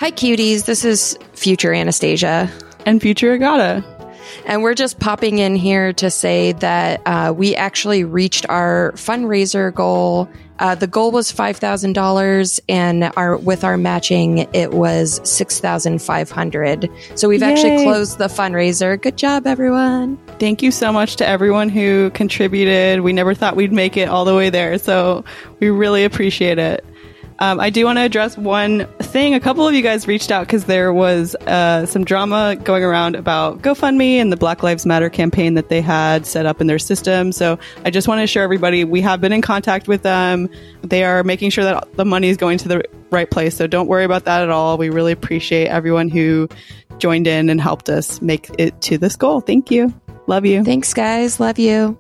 Hi, cuties. This is future Anastasia. And future Agata. And we're just popping in here to say that we actually reached our fundraiser goal. The goal was $5,000, and with our matching, it was $6,500. So we've actually closed the fundraiser. Good job, everyone. Thank you so much to everyone who contributed. We never thought we'd make it all the way there, so we really appreciate it. I do want to address one thing. A couple of you guys reached out because there was some drama going around about GoFundMe and the Black Lives Matter campaign that they had set up in their system. So I just want to assure everybody we have been in contact with them. They are making sure that the money is going to the right place. So don't worry about that at all. We really appreciate everyone who joined in and helped us make it to this goal. Thank you. Love you. Thanks, guys. Love you.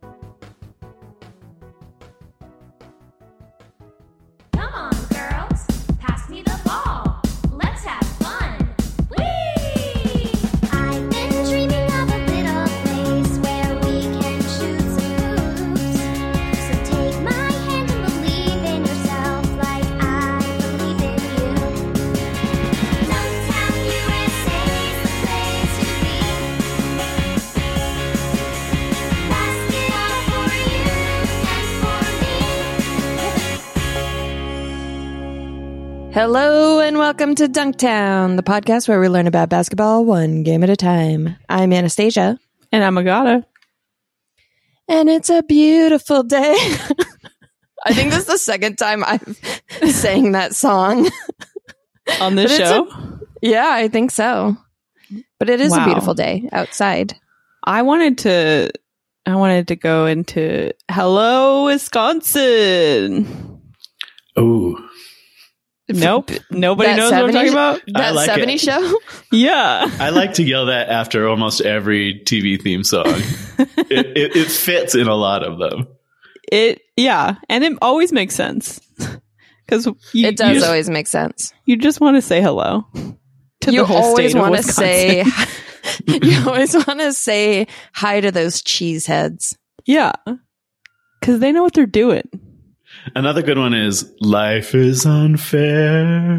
Hello and welcome to Dunktown, the podcast where we learn about basketball one game at a time. I'm Anastasia. And I'm Agata. And it's a beautiful day. I think this is the second time I've sang that song. On this show? Yeah, I think so. But it is a beautiful day outside. I wanted to go into Hello, Wisconsin. Oh. Nope. Nobody knows what I'm talking about? That like 70s show? Yeah. I like to yell that after almost every TV theme song. it fits in a lot of them. Yeah. And it always makes sense. Because it does always make sense. You just want to say hello to the whole state of Wisconsin. You always want to say hi to those cheeseheads. Yeah. Because they know what they're doing. Another good one is Life is Unfair.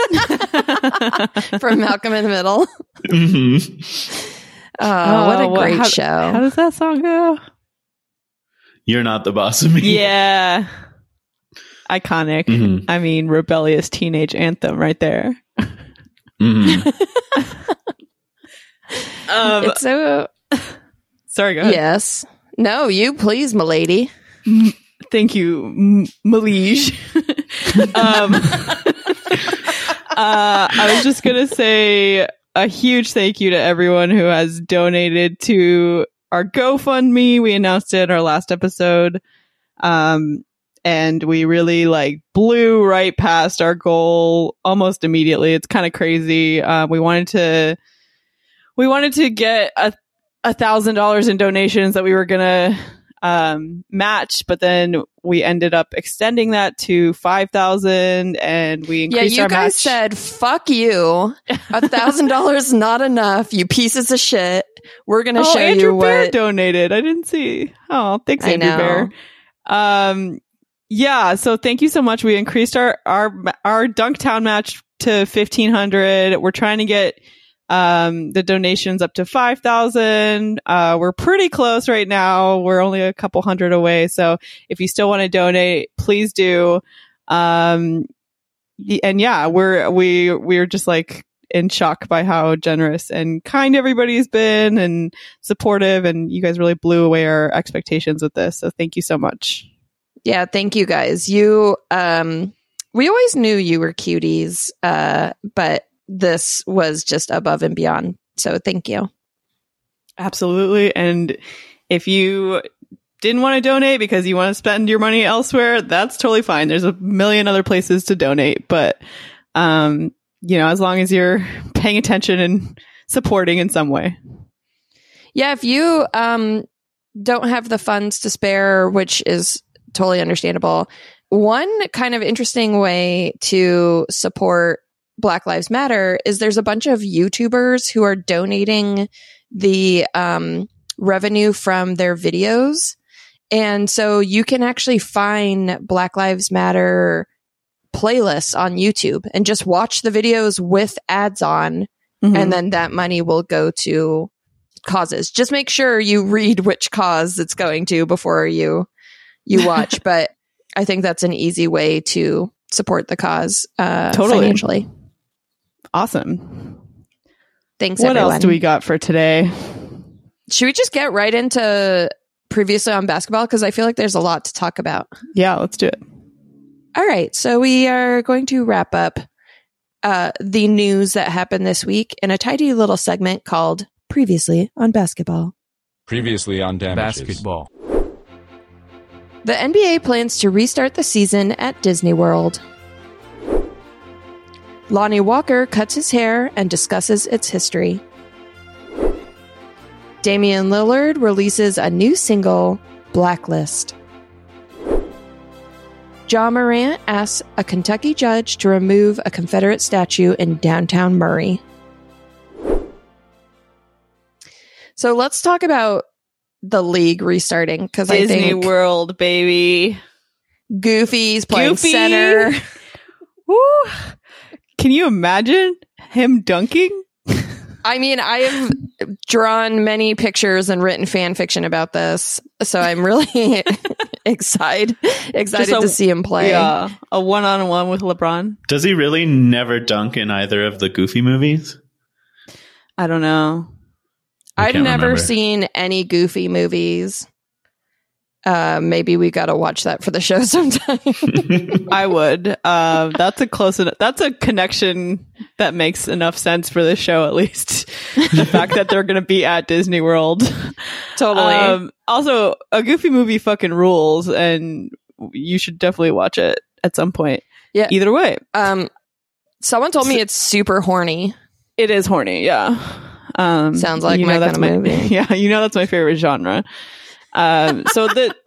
From Malcolm in the Middle. Mm-hmm. What a great show. How does that song go? You're not the boss of me. Yeah. Iconic. Mm-hmm. I mean, rebellious teenage anthem right there. Mm-hmm. It's so... Sorry, go ahead. Yes. No, you please, milady. Thank you, Malige. I was just going to say a huge thank you to everyone who has donated to our GoFundMe. We announced it in our last episode. And we really blew right past our goal almost immediately. It's kind of crazy. We wanted to get $1,000 in donations that we were going to match, but then we ended up extending that to 5,000, and we increased our match. Yeah, you guys said, fuck you. $1,000 not enough, you pieces of shit. We're going to show Andrew you Bear what... donated. I didn't see. Oh, thanks, Andrew Bear. Yeah, so thank you so much. We increased our Dunktown match to 1,500. We're trying to get the donations up to 5,000. We're pretty close right now. We're only a couple hundred away. So if you still want to donate, please do. And yeah, we're just in shock by how generous and kind everybody's been and supportive. And you guys really blew away our expectations with this. So thank you so much. Yeah. Thank you guys. We always knew you were cuties, but this was just above and beyond. So thank you. Absolutely. And if you didn't want to donate because you want to spend your money elsewhere, that's totally fine. There's a million other places to donate. But, as long as you're paying attention and supporting in some way. Yeah. If you don't have the funds to spare, which is totally understandable, one kind of interesting way to support Black Lives Matter is there's a bunch of YouTubers who are donating the revenue from their videos. And so you can actually find Black Lives Matter playlists on YouTube and just watch the videos with ads on. And then that money will go to causes. Just make sure you read which cause it's going to before you watch. But I think that's an easy way to support the cause financially. Awesome. Thanks, what everyone. Else do we got for today? Should we just get right into previously on basketball? Because I feel like there's a lot to talk about. Yeah, let's do it. All right. So we are going to wrap up the news that happened this week in a tidy little segment called Previously on Basketball. Previously on Damages. Basketball. The NBA plans to restart the season at Disney World. Lonnie Walker cuts his hair and discusses its history. Damian Lillard releases a new single, Blacklist. Ja Morant asks a Kentucky judge to remove a Confederate statue in downtown Murray. So let's talk about the league restarting, because I think Disney World, baby. Goofy's playing center. Woo. Can you imagine him dunking? I mean, I have drawn many pictures and written fan fiction about this, so I'm really excited to see him play. Yeah, a one-on-one with LeBron. Does he really never dunk in either of the Goofy movies? I don't know. I've never seen any Goofy movies. Maybe we got to watch that for the show sometime. I would. That's a connection that makes enough sense for this show, at least. The fact that they're going to be at Disney World. Totally. Also, a Goofy movie fucking rules, and you should definitely watch it at some point. Yeah. Either way. Someone told me it's super horny. It is horny, yeah. Sounds like my kind of movie. Yeah, that's my favorite genre. So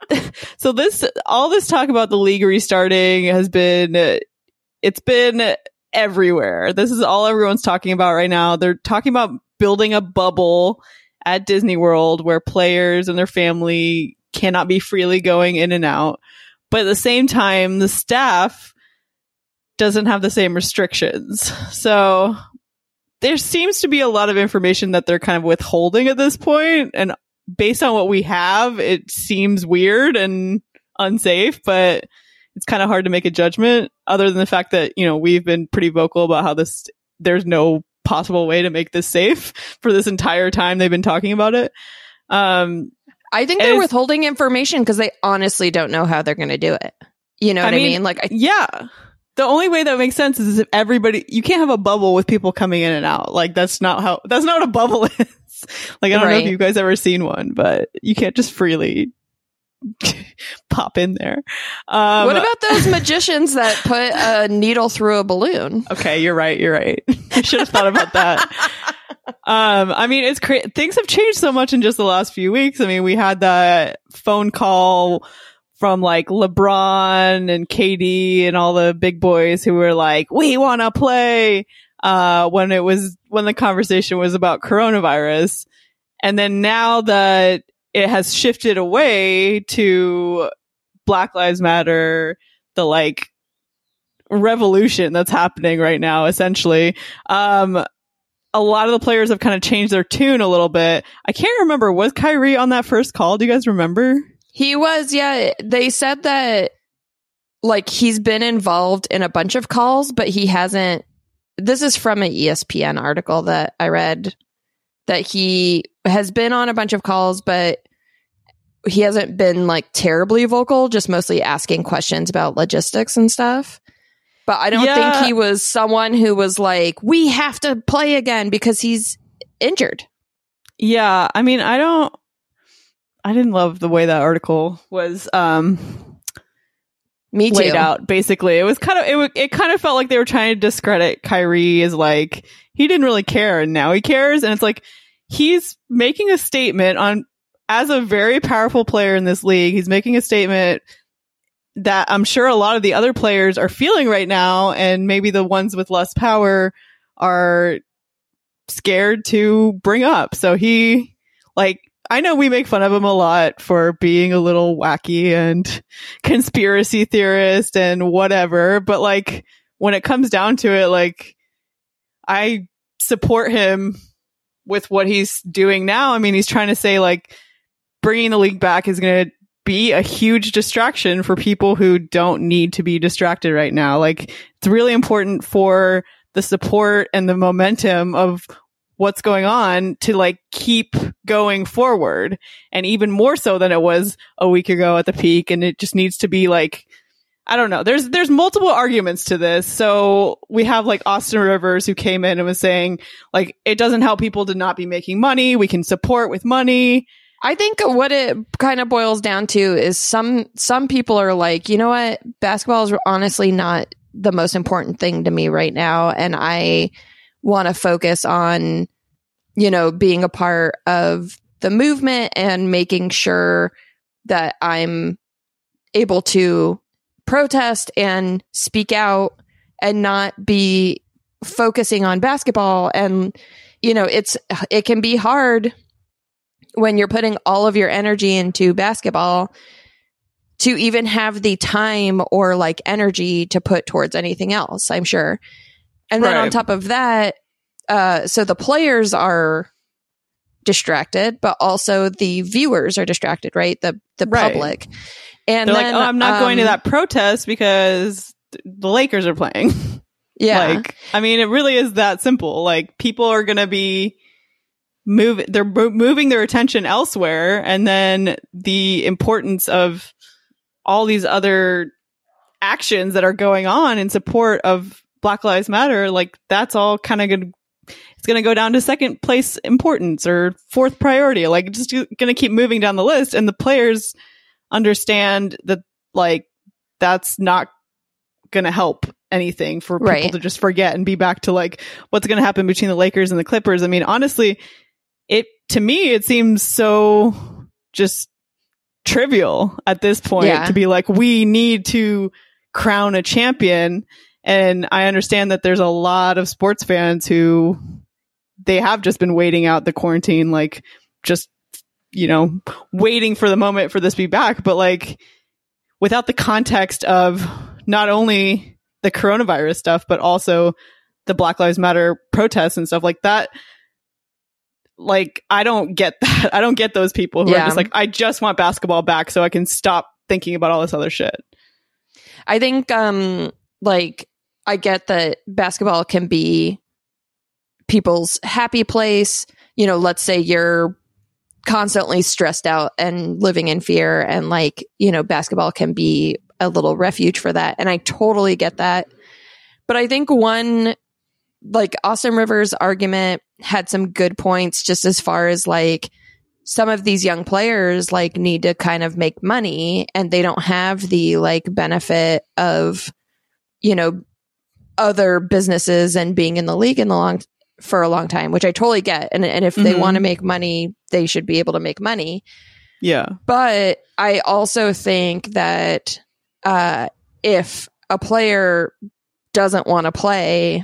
all this talk about the league restarting has been, it's been everywhere. This is all everyone's talking about right now. They're talking about building a bubble at Disney World where players and their family cannot be freely going in and out. But at the same time, the staff doesn't have the same restrictions. So there seems to be a lot of information that they're kind of withholding at this point, and based on what we have, it seems weird and unsafe, but it's kind of hard to make a judgment other than the fact that, we've been pretty vocal about how there's no possible way to make this safe for this entire time they've been talking about it. I think they're withholding information because they honestly don't know how they're going to do it. You know what I mean? Yeah. The only way that makes sense is if you can't have a bubble with people coming in and out. Like, that's not what a bubble is. Like, I don't know if you guys ever seen one, but you can't just freely pop in there. What about those magicians that put a needle through a balloon? Okay, you're right. I should have thought about that. I mean, it's crazy. Things have changed so much in just the last few weeks. I mean, we had that phone call from like LeBron and KD and all the big boys who were like, we want to play, when the conversation was about coronavirus. And then now that it has shifted away to Black Lives Matter, the like revolution that's happening right now, essentially, a lot of the players have kind of changed their tune a little bit. I can't remember, was Kyrie on that first call? Do you guys remember? He was, yeah. They said that, like, he's been involved in a bunch of calls, but he hasn't. This is from an ESPN article that I read, that he has been on a bunch of calls, but he hasn't been, like, terribly vocal, just mostly asking questions about logistics and stuff. But I don't think he was someone who was like, we have to play again because he's injured. Yeah, I mean, I didn't love the way that article was Me too. Laid out. Basically, it was it kind of felt like they were trying to discredit Kyrie as like he didn't really care and now he cares, and it's like he's making a statement as a very powerful player in this league. He's making a statement that I'm sure a lot of the other players are feeling right now, and maybe the ones with less power are scared to bring up. So he, like, I know we make fun of him a lot for being a little wacky and conspiracy theorist and whatever, but like when it comes down to it, like I support him with what he's doing now. I mean, he's trying to say like bringing the league back is going to be a huge distraction for people who don't need to be distracted right now. Like it's really important for the support and the momentum of what's going on to like keep going forward, and even more so than it was a week ago at the peak. And it just needs to be like, I don't know. There's multiple arguments to this. So we have like Austin Rivers, who came in and was saying like, it doesn't help people to not be making money. We can support with money. I think what it kind of boils down to is some people are like, you know what, basketball is honestly not the most important thing to me right now, and I want to focus on, you know, being a part of the movement and making sure that I'm able to protest and speak out and not be focusing on basketball. And, you know, it can be hard when you're putting all of your energy into basketball to even have the time or like energy to put towards anything else, I'm sure. And then on top of that, so the players are distracted, but also the viewers are distracted, right? The public. And they're then, like, oh, I'm not going to that protest because the Lakers are playing. Yeah. Like, I mean, it really is that simple. Like, people are going to be moving their attention elsewhere, and then the importance of all these other actions that are going on in support of Black Lives Matter, like that's all kind of going to go down to second place importance or fourth priority. Like, just going to keep moving down the list, and the players understand that like that's not going to help anything for people to just forget and be back to like what's going to happen between the Lakers and the Clippers. I mean, honestly, to me, it seems so just trivial at this point to be like, we need to crown a champion. And I understand that there's a lot of sports fans who they have just been waiting out the quarantine, like just, you know, waiting for the moment for this to be back. But like without the context of not only the coronavirus stuff, but also the Black Lives Matter protests and stuff like that, like, I don't get that. I don't get those people who are just like, I just want basketball back so I can stop thinking about all this other shit. I think, like, I get that basketball can be people's happy place. You know, let's say you're constantly stressed out and living in fear, and like, you know, basketball can be a little refuge for that. And I totally get that. But I think like Austin Rivers' argument had some good points, just as far as like some of these young players like need to kind of make money, and they don't have the like benefit of, you know, other businesses and being in the league for a long time, which I totally get. And if they want to make money, they should be able to make money. Yeah. But I also think that if a player doesn't want to play,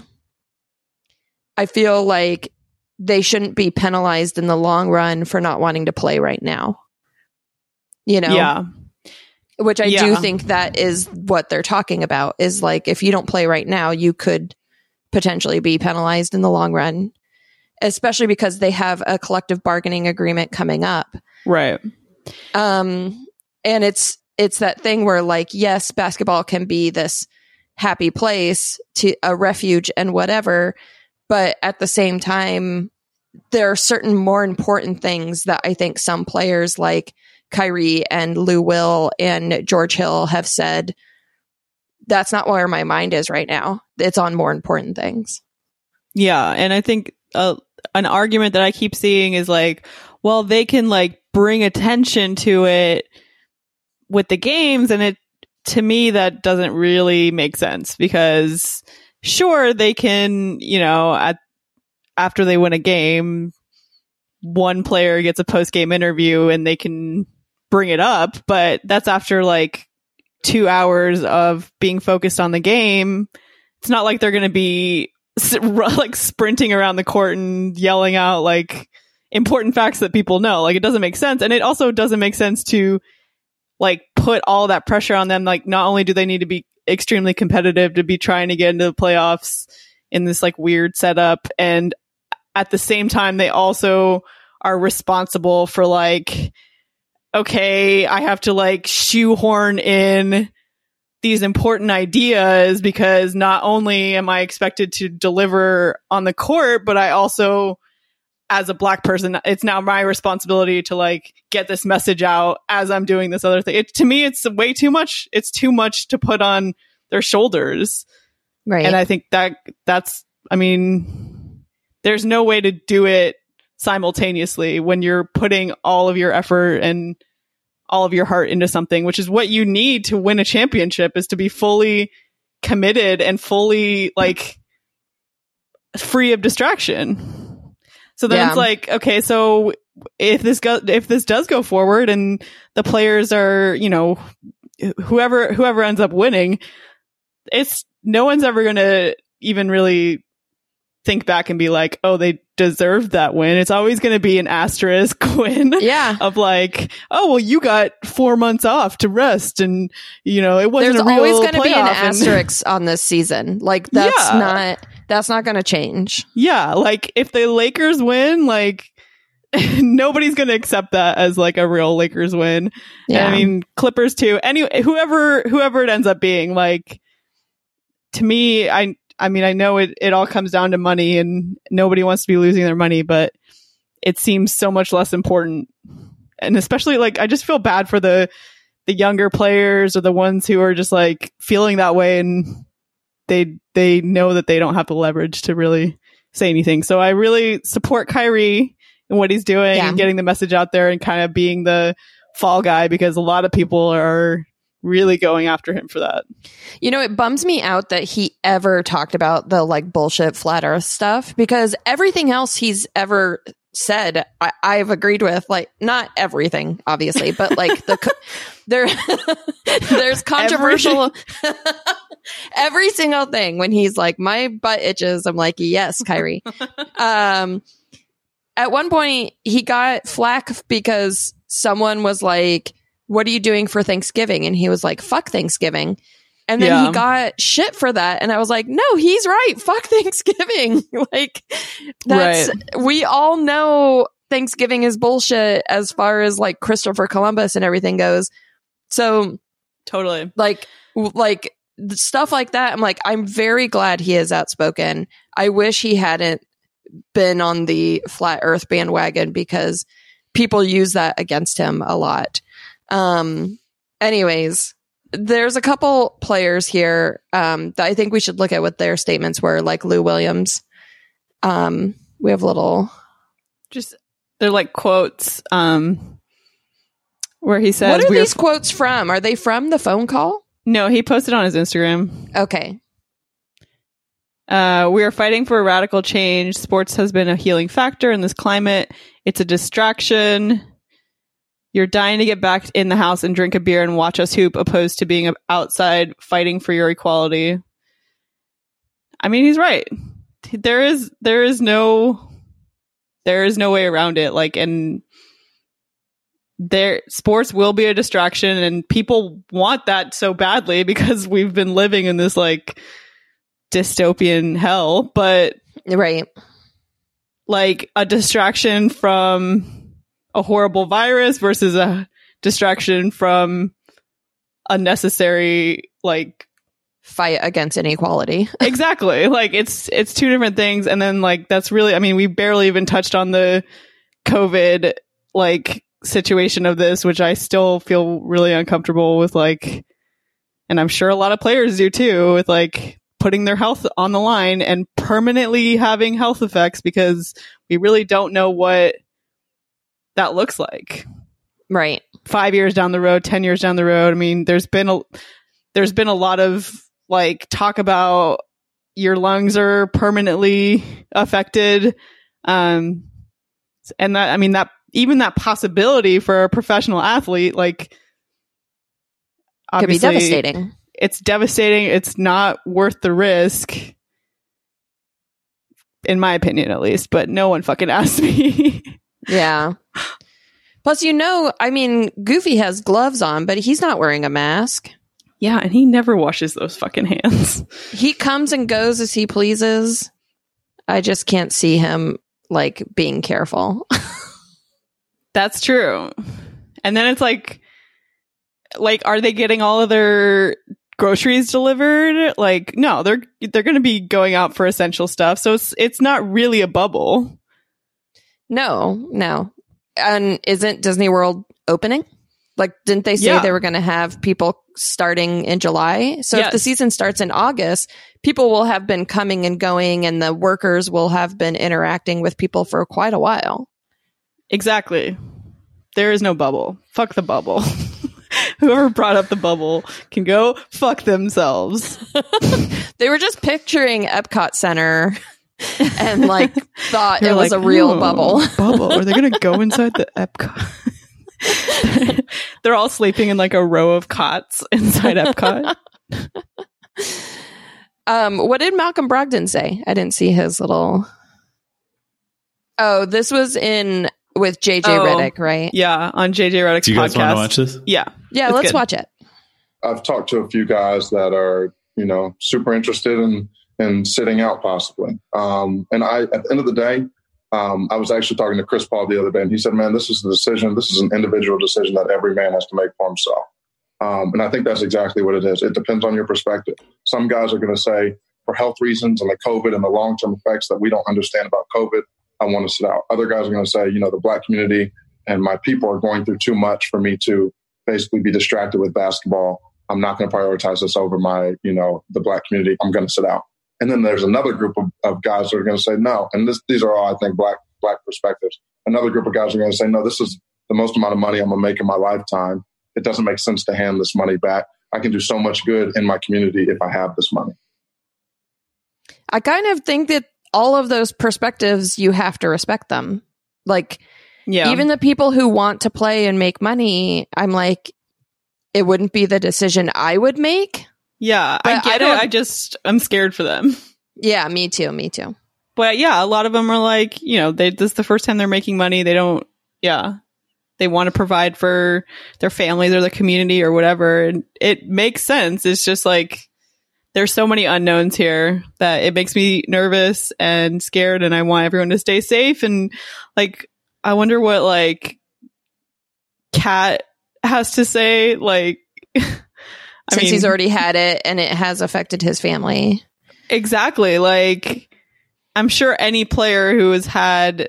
I feel like they shouldn't be penalized in the long run for not wanting to play right now. You know? Yeah. Which I do think that is what they're talking about, is like, if you don't play right now, you could potentially be penalized in the long run, especially because they have a collective bargaining agreement coming up. Right. And it's that thing where like, yes, basketball can be this happy place, to a refuge and whatever. But at the same time, there are certain more important things that I think some players like Kyrie and Lou Will and George Hill have said, that's not where my mind is right now. It's on more important things. Yeah. And I think an argument that I keep seeing is like, well, they can like bring attention to it with the games. And to me, that doesn't really make sense, because sure, they can, you know, after they win a game, one player gets a post-game interview and they can bring it up, but that's after like 2 hours of being focused on the game. It's not like they're going to be like sprinting around the court and yelling out like important facts that people know. Like, it doesn't make sense. And it also doesn't make sense to like put all that pressure on them. Like, not only do they need to be extremely competitive to be trying to get into the playoffs in this like weird setup, and at the same time they also are responsible for like, okay, I have to like shoehorn in these important ideas because not only am I expected to deliver on the court, but I also, as a Black person, it's now my responsibility to like get this message out as I'm doing this other thing. To me, it's way too much. It's too much to put on their shoulders. Right. And I think that's, I mean, there's no way to do it simultaneously when you're putting all of your effort and all of your heart into something, which is what you need to win a championship, is to be fully committed and fully like free of distraction. So then it's like, okay, so if this does go forward and the players are, you know, whoever ends up winning, it's no one's ever going to even really think back and be like, oh, they deserved that win. It's always going to be an asterisk win. Yeah. Of like, oh, well, you got 4 months off to rest, and you know, it wasn't There's a real always going to be an playoff, asterisk on this season. Like, that's not going to change. Yeah, like if the Lakers win, like nobody's going to accept that as like a real Lakers win. Yeah. And, I mean, Clippers too. Anyway, whoever it ends up being, like, to me, I mean, I know it all comes down to money, and nobody wants to be losing their money, but it seems so much less important. And especially, like, I just feel bad for the younger players, or the ones who are just like feeling that way, and they know that they don't have the leverage to really say anything. So I really support Kyrie and what he's doing and getting the message out there and kind of being the fall guy, because a lot of people are really going after him for that. You know, it bums me out that he ever talked about the like bullshit flat earth stuff, because everything else he's ever said, I've agreed with. Like, not everything, obviously, but like there's controversial every single thing. When he's like, my butt itches, I'm like, yes, Kyrie. At one point he got flack because someone was like, what are you doing for Thanksgiving? And he was like, fuck Thanksgiving. And then he got shit for that. And I was like, no, he's right. Fuck Thanksgiving. Like, that's, we all know Thanksgiving is bullshit as far as like Christopher Columbus and everything goes. So totally, like stuff like that. I'm like, I'm very glad he is outspoken. I wish he hadn't been on the flat earth bandwagon, because people use that against him a lot. Anyways, there's a couple players here that I think we should look at what their statements were, like Lou Williams. We have little, just they're like quotes where he says, what are these quotes from? Are they from the phone call? No, he posted on his Instagram. Okay. We are fighting for a radical change. Sports has been a healing factor in this climate. It's a distraction. You're dying to get back in the house and drink a beer and watch us hoop, opposed to being outside fighting for your equality. I mean, he's right. There is no way around it. Like, and sports will be a distraction, and people want that so badly because we've been living in this like dystopian hell. But like a distraction from a horrible virus versus a distraction from a necessary like fight against inequality. Exactly. Like it's two different things. And then like, that's really, I mean, we barely even touched on the COVID like situation of this, which I still feel really uncomfortable with, like, and I'm sure a lot of players do too, with like putting their health on the line and permanently having health effects, because we really don't know what that looks like. Right. 5 years down the road, 10 years down the road. I mean, there's been a lot of like talk about your lungs are permanently affected. And that, I mean, that even that possibility for a professional athlete, like, could be devastating. It's devastating. It's not worth the risk, in my opinion, at least, but no one fucking asked me. Yeah. Plus, I mean, Goofy has gloves on, but he's not wearing a mask. Yeah, and he never washes those fucking hands. He comes and goes as he pleases. I just can't see him, like, being careful. That's true. And then it's like, are they getting all of their groceries delivered? Like, no, they're going to be going out for essential stuff. So it's not really a bubble. No. And isn't Disney World opening? Like, didn't they say they were going to have people starting in July? So if the season starts in August, people will have been coming and going, and the workers will have been interacting with people for quite a while. Exactly. There is no bubble. Fuck the bubble. Whoever brought up the bubble can go fuck themselves. They were just picturing Epcot Center and like thought it was a real bubble. Bubble. Are they going to go inside the Epcot? They're all sleeping in like a row of cots inside Epcot. What did Malcolm Brogdon say? I didn't see his little. Oh, this was with JJ Redick, right? Yeah, on JJ Redick's podcast. Do you guys want to watch this? Yeah. Let's watch it. I've talked to a few guys that are, super interested in sitting out possibly. And at the end of the day, I was actually talking to Chris Paul the other day, and he said, man, this is a decision. This is an individual decision that every man has to make for himself. And I think that's exactly what it is. It depends on your perspective. Some guys are going to say, for health reasons and the COVID and the long-term effects that we don't understand about COVID, I want to sit out. Other guys are going to say, the Black community and my people are going through too much for me to basically be distracted with basketball. I'm not going to prioritize this over my, the Black community. I'm going to sit out. And then there's another group of guys that are going to say no. And these are all, I think, black perspectives. Another group of guys are going to say, no, this is the most amount of money I'm going to make in my lifetime. It doesn't make sense to hand this money back. I can do so much good in my community if I have this money. I kind of think that all of those perspectives, you have to respect them. Like, even the people who want to play and make money, I'm like, it wouldn't be the decision I would make. Yeah, I get it. I'm scared for them. Yeah, me too. But yeah, a lot of them are like, this is the first time they're making money. They don't, they want to provide for their families or the community or whatever. And it makes sense. It's just like, there's so many unknowns here that it makes me nervous and scared, and I want everyone to stay safe. And like, I wonder what like Kat has to say. Like, Since he's already had it and it has affected his family. Exactly. Like, I'm sure any player who has had,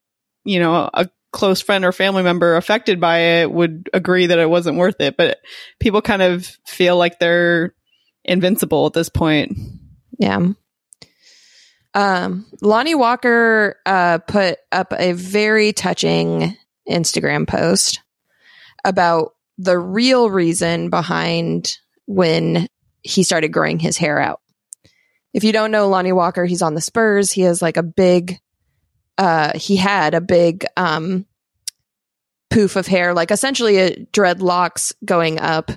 a close friend or family member affected by it would agree that it wasn't worth it. But people kind of feel like they're invincible at this point. Yeah. Lonnie Walker put up a very touching Instagram post about the real reason behind when he started growing his hair out. If you don't know Lonnie Walker, he's on the Spurs. He has like he had a big poof of hair, like essentially a dreadlocks going up.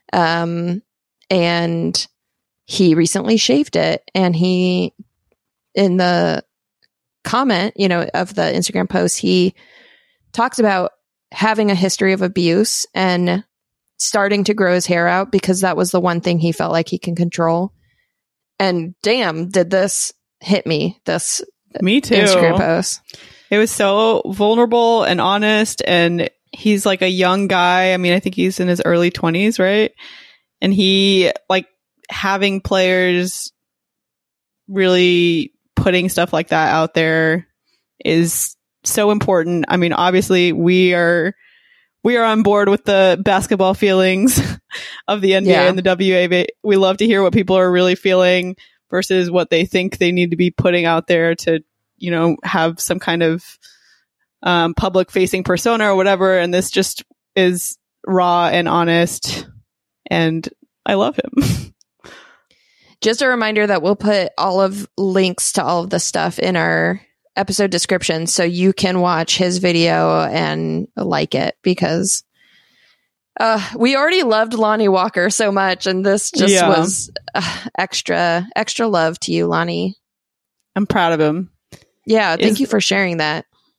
And he recently shaved it, and he, in the comment, of the Instagram post, he talks about having a history of abuse and starting to grow his hair out because that was the one thing he felt like he can control. And damn, did this hit me, me too. Instagram post. It was so vulnerable and honest, and he's like a young guy. I mean, I think he's in his early 20s, right? And he, like, having players really putting stuff like that out there is so important. I mean, obviously we are on board with the basketball feelings of the NBA and the WA. We love to hear what people are really feeling versus what they think they need to be putting out there to, have some kind of public facing persona or whatever. And this just is raw and honest, and I love him. Just a reminder that we'll put all of links to all of the stuff in our episode description so you can watch his video and like it, because we already loved Lonnie Walker so much, and this just was extra love to you, Lonnie. I'm proud of him. Yeah, thank you for sharing that.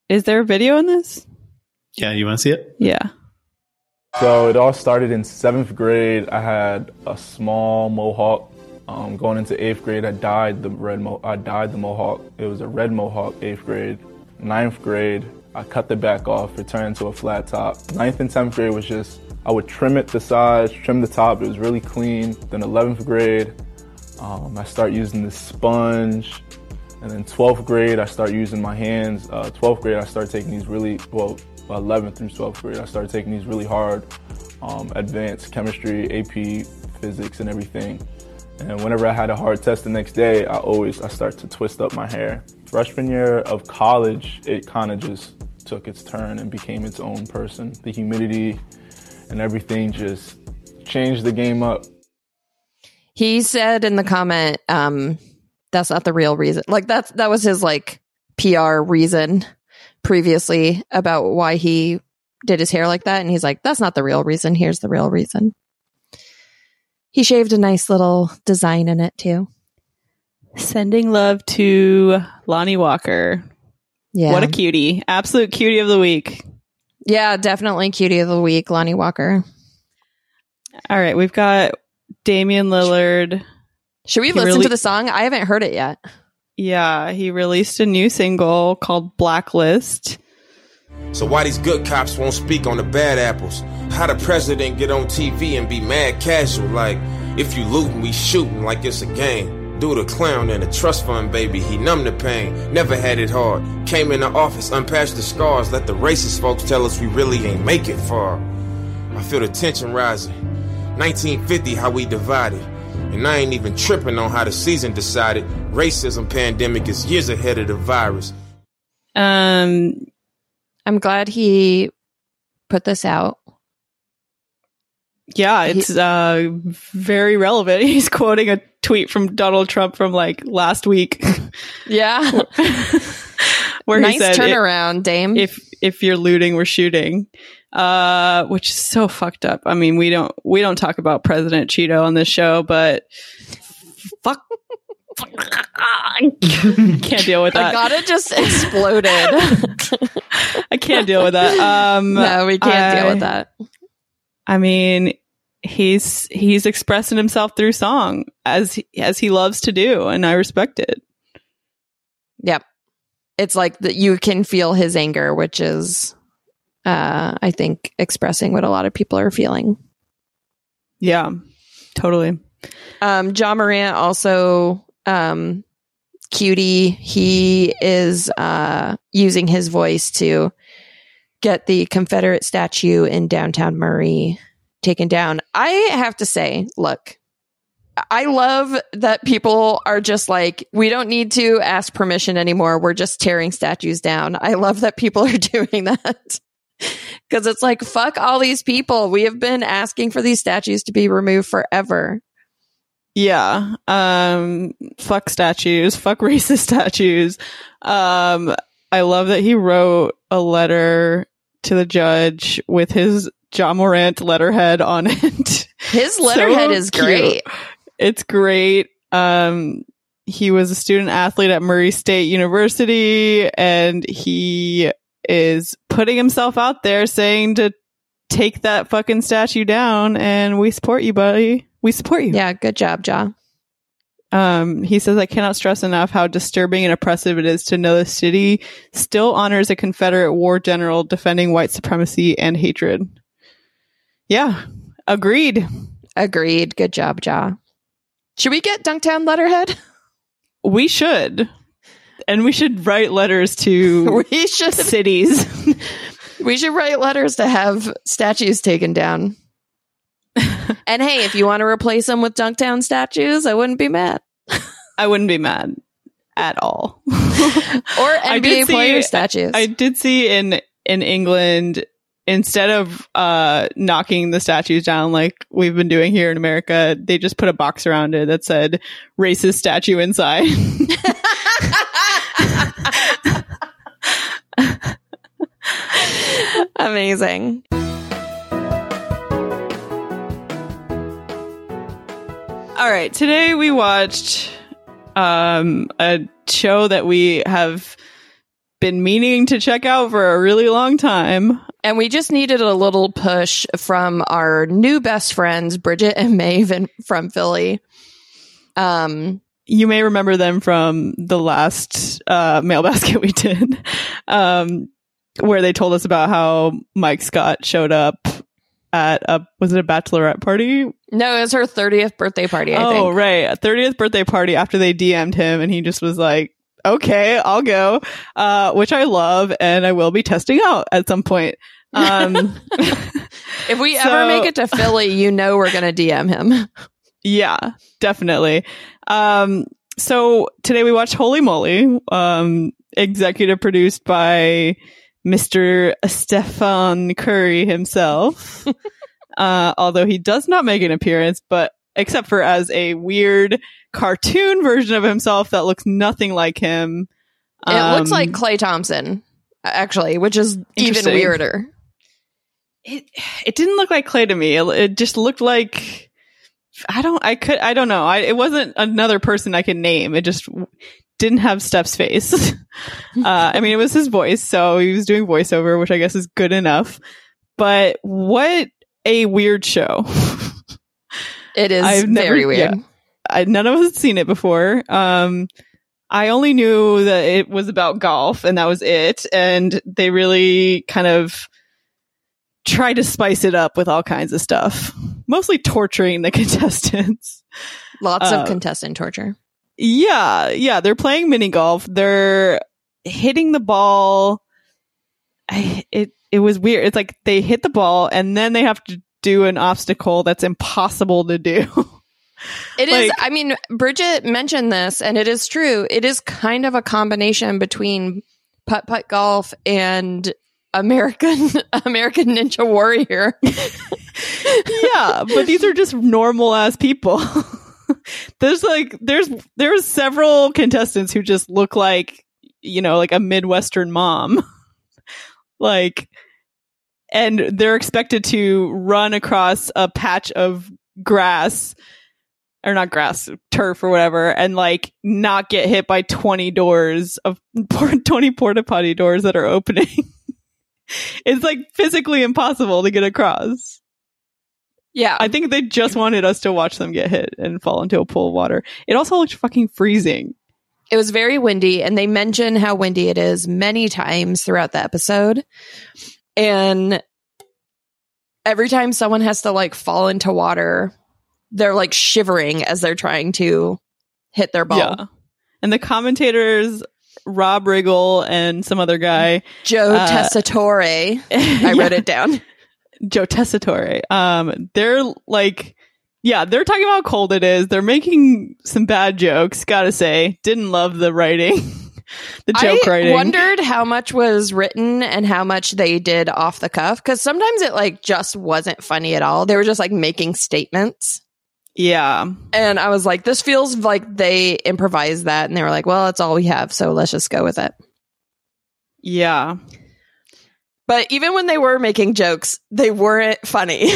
Is there a video in this? Yeah, you want to see it? Yeah. So it all started in 7th grade. I had a small mohawk. Going into 8th grade, I dyed the mohawk. It was a red mohawk, 8th grade. 9th grade, I cut the back off, it turned into a flat top. 9th and 10th grade was just, I would trim it the sides, trim the top, it was really clean. Then 11th grade, I start using this sponge. And then 12th grade, I start using my hands. 12th grade, I start taking these 11th through 12th grade, I started taking these really hard advanced chemistry, AP, physics, and everything. And whenever I had a hard test the next day, I start to twist up my hair. Freshman year of college, it kind of just took its turn and became its own person. The humidity and everything just changed the game up. He said in the comment, that's not the real reason. Like that was his like PR reason previously about why he did his hair like that. And he's like, that's not the real reason. Here's the real reason. He shaved a nice little design in it too. Sending love to Lonnie Walker. Yeah. What a cutie. Absolute cutie of the week. Yeah, definitely cutie of the week, Lonnie Walker. All right, we've got Damian Lillard. Should we listen to the song? I haven't heard it yet. Yeah, he released a new single called Blacklist. So why these good cops won't speak on the bad apples? How the president get on TV and be mad casual, like, if you lootin', we shootin' like it's a game. Do the clown and the trust fund, baby, he numb the pain. Never had it hard. Came in the office, unpatched the scars. Let the racist folks tell us we really ain't make it far. I feel the tension rising. 1950, how we divided. And I ain't even tripping on how the season decided. Racism pandemic is years ahead of the virus. I'm glad he put this out. Yeah, it's very relevant. He's quoting a tweet from Donald Trump from like last week. Yeah. Where nice he said, turnaround, Dame. If you're looting, we're shooting. Which is so fucked up. I mean, we don't talk about President Cheeto on this show, but fuck. Can't deal with that. I got it just exploded. I can't deal with that. No, we can't deal with that. I mean, he's expressing himself through song as he loves to do, and I respect it. Yep. It's like that you can feel his anger, which is I think expressing what a lot of people are feeling. Yeah, totally. Ja Morant also cutie. He is using his voice to get the Confederate statue in downtown Murray taken down. I have to say, look, I love that people are just like, we don't need to ask permission anymore. We're just tearing statues down. I love that people are doing that. Because it's like, fuck all these people. We have been asking for these statues to be removed forever. Yeah. Fuck statues. Fuck racist statues. I love that he wrote a letter to the judge with his Ja Morant letterhead on it. His letterhead is great. It's great. He was a student athlete at Murray State University, and he is putting himself out there saying to take that fucking statue down, and we support you, buddy. We support you. Yeah, good job, Ja. He says, I cannot stress enough how disturbing and oppressive it is to know the city still honors a Confederate war general defending white supremacy and hatred. Yeah, agreed. Agreed. Good job, Ja. Should we get Dunktown letterhead? We should. And we should write letters to cities. We should write letters to have statues taken down. And hey, if you want to replace them with Dunktown statues, I wouldn't be mad. I wouldn't be mad at all. Or NBA player statues. I did see in England, instead of knocking the statues down like we've been doing here in America, they just put a box around it that said racist statue inside. Amazing. All right, today we watched a show that we have been meaning to check out for a really long time. And we just needed a little push from our new best friends, Bridget and Maeve from Philly. You may remember them from the last Mail Basket we did, where they told us about how Mike Scott showed up at was it a bachelorette party? No, it was her 30th birthday party, I think. Oh, right. A 30th birthday party after they DM'd him, and he just was like, okay, I'll go, which I love, and I will be testing out at some point. If we ever make it to Philly, you know we're going to DM him. Yeah, definitely. So today we watched Holy Moly, executive produced by Mr. Stephen Curry himself. Although he does not make an appearance, but except for as a weird cartoon version of himself that looks nothing like him. It looks like Klay Thompson, actually, which is even weirder. It didn't look like Klay to me. It just looked like I don't know. It wasn't another person I could name. It just didn't have Steph's face. I mean, it was his voice, so he was doing voiceover, which I guess is good enough. But what a weird show. It is very weird. Yeah, none of us had seen it before. I only knew that it was about golf, and that was it. And they really kind of tried to spice it up with all kinds of stuff, mostly torturing the contestants. Lots of contestant torture. Yeah, they're playing mini golf. They're hitting the ball. It was weird. It's like they hit the ball and then they have to do an obstacle that's impossible to do. It is. I mean, Bridget mentioned this, and it is true. It is kind of a combination between putt-putt golf and American Ninja Warrior. Yeah, but these are just normal ass people. There's several contestants who just look like, like a Midwestern mom. And they're expected to run across a patch of grass, or not grass, turf or whatever, and not get hit by 20 porta potty doors that are opening. It's physically impossible to get across. Yeah. I think they just wanted us to watch them get hit and fall into a pool of water. It also looked fucking freezing. It was very windy, and they mention how windy it is many times throughout the episode. And every time someone has to fall into water, they're shivering as they're trying to hit their ball. Yeah. And the commentators, Rob Riggle and some other guy, Joe Tessitore. I wrote it down. Joe Tessitore. They're they're talking about how cold it is. They're making some bad jokes, gotta say. Didn't love the writing. The joke writing. I wondered how much was written and how much they did off the cuff, because sometimes it just wasn't funny at all. They were just making statements. Yeah. And I was like, this feels like they improvised that, and they were like, well, that's all we have, so let's just go with it. Yeah. But even when they were making jokes, they weren't funny.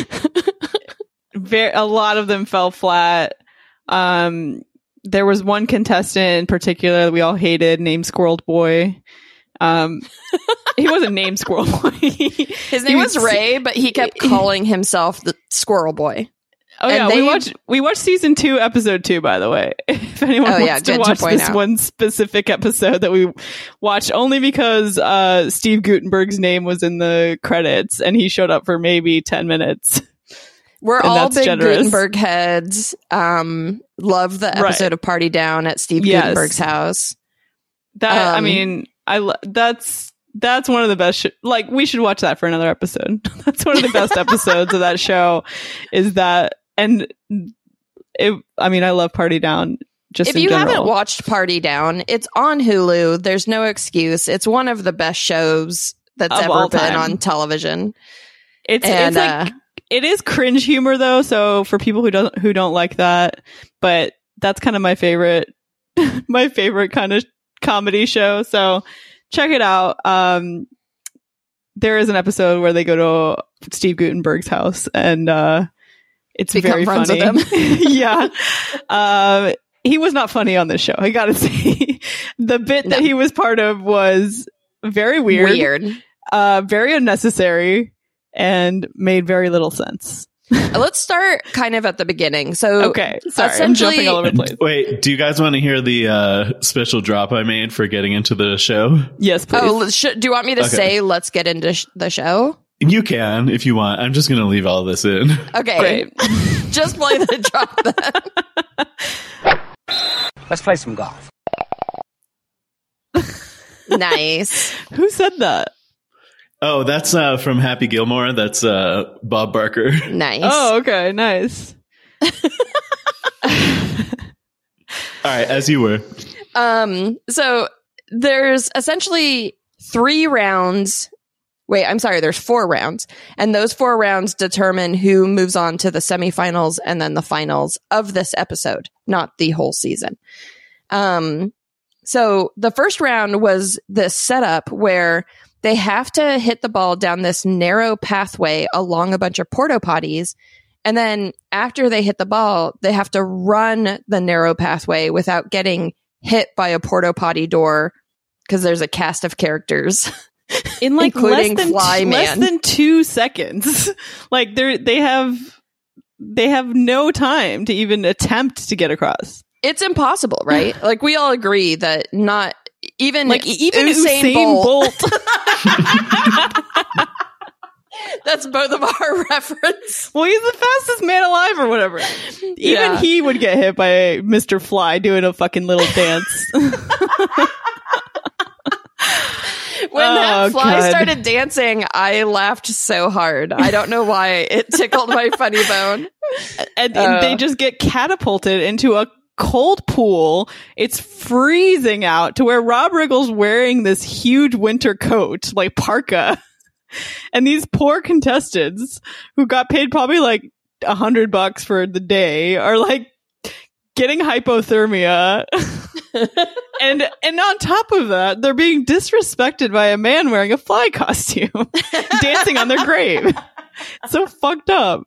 A lot of them fell flat. There was one contestant in particular that we all hated, named Squirrel Boy. He wasn't named Squirrel Boy. His name was Ray, but he kept calling himself the Squirrel Boy. Oh, and yeah, we watched season 2, episode 2, by the way. If anyone wants to watch this one specific episode that we watched, only because Steve Guttenberg's name was in the credits and he showed up for maybe 10 minutes. We're all big Gutenberg heads. Love the episode of Party Down at Steve Guttenberg's house. That I mean, that's one of the best. We should watch that for another episode. That's one of the best episodes of that show. Is that, and I love Party Down. Just if you haven't watched Party Down, it's on Hulu. There's no excuse. It's one of the best shows that's ever been on television. It is cringe humor though, so for people who don't like that, but that's kind of my favorite kind of comedy show. So check it out. There is an episode where they go to Steve Guttenberg's house, and it's very funny. With him. Yeah. He was not funny on this show, I gotta say. The bit that he was part of was very weird, very unnecessary, and made very little sense. Let's start kind of at the beginning. So, okay, sorry, I'm jumping all over the place. Wait, do you guys want to hear the special drop I made for getting into the show? Yes, please. Oh, do you want me to say let's get into the show? You can if you want. I'm just going to leave all this in. Okay, great. Just play the drop then. Let's play some golf. Nice. Who said that? Oh, that's from Happy Gilmore. That's Bob Barker. Nice. Oh, okay, nice. All right, as you were. So there's essentially 3 rounds. Wait, I'm sorry. There's 4 rounds, and those 4 rounds determine who moves on to the semifinals and then the finals of this episode, not the whole season. So the first round was this setup where they have to hit the ball down this narrow pathway along a bunch of porta potties. And then after they hit the ball, they have to run the narrow pathway without getting hit by a porta potty door because there's a cast of characters. In like including less than 2 seconds. Like they have no time to even attempt to get across. It's impossible, right? Like we all agree that not even Usain Bolt. That's both of our reference. Well, he's the fastest man alive or whatever. Even he would get hit by Mr. Fly doing a fucking little dance. When that fly started dancing, I laughed so hard. I don't know why. It tickled my funny bone. And they just get catapulted into a cold pool. It's freezing out to where Rob Riggle's wearing this huge winter coat, like parka. And these poor contestants who got paid probably like $100 for the day are like getting hypothermia. and on top of that, they're being disrespected by a man wearing a fly costume, dancing on their grave. It's so fucked up.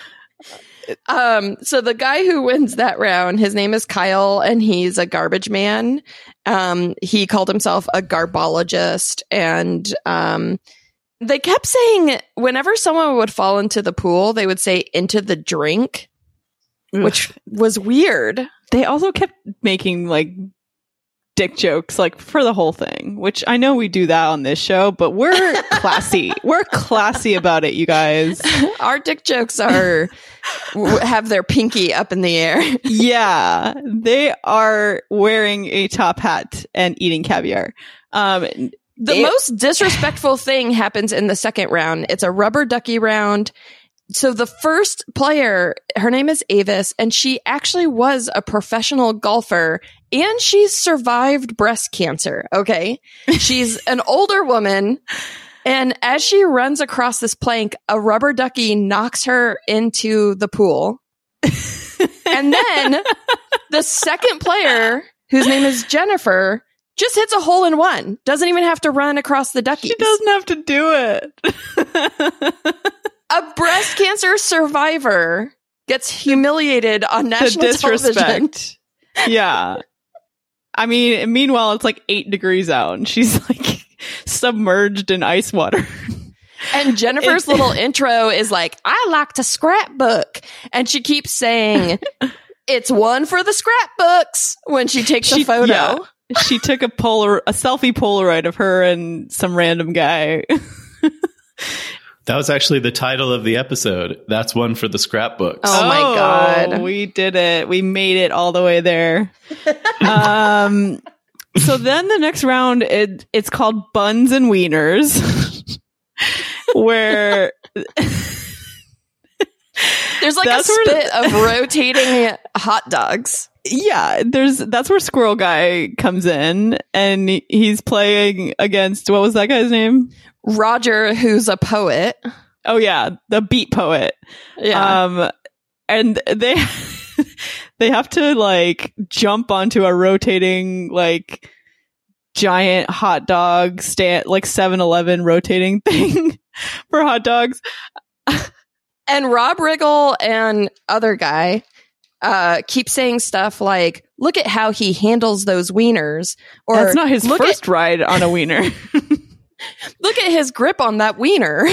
So the guy who wins that round, his name is Kyle, and he's a garbage man. He called himself a garbologist, and they kept saying whenever someone would fall into the pool, they would say into the drink, which was weird. They also kept making like dick jokes like for the whole thing, which I know we do that on this show, but we're classy. We're classy about it, you guys. Our dick jokes are have their pinky up in the air. Yeah, they are wearing a top hat and eating caviar. The most disrespectful thing happens in the second round. It's a rubber ducky round. So the first player, her name is Avis, and she actually was a professional golfer, and she's survived breast cancer. Okay. She's an older woman. And as she runs across this plank, a rubber ducky knocks her into the pool. And then the second player, whose name is Jennifer, just hits a hole in one. Doesn't even have to run across the duckies. She doesn't have to do it. A breast cancer survivor gets humiliated on national television. Yeah. I mean, meanwhile, it's like 8 degrees out and she's like submerged in ice water. And Jennifer's little intro is like, I like to scrapbook. And she keeps saying, it's one for the scrapbooks when she takes a photo. Yeah. She took a selfie Polaroid of her and some random guy. That was actually the title of the episode. That's one for the scrapbooks. Oh my God. We did it. We made it all the way there. So then the next round, it's called Buns and Wieners, where there's like a spit of rotating hot dogs. Yeah, that's where Squirrel Guy comes in, and he's playing against, what was that guy's name? Roger, who's a poet. Oh yeah, the beat poet. Yeah. And they have to like jump onto a rotating like giant hot dog stand, like 7-Eleven rotating thing for hot dogs. And Rob Riggle and other guy keep saying stuff like, look at how he handles those wieners. Or that's not his first ride on a wiener. Look at his grip on that wiener.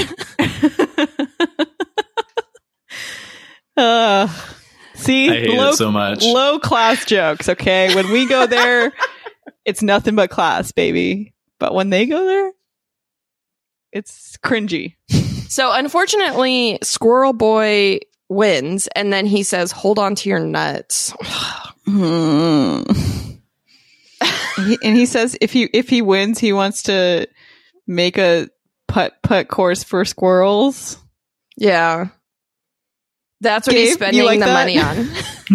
See, I hate it so much. Low class jokes. Okay, when we go there, it's nothing but class, baby. But when they go there, it's cringy. So unfortunately, Squirrel Boy wins, and then he says, "Hold on to your nuts." And he says if he wins, he wants to make a putt course for squirrels. Yeah. That's what he's spending the money on.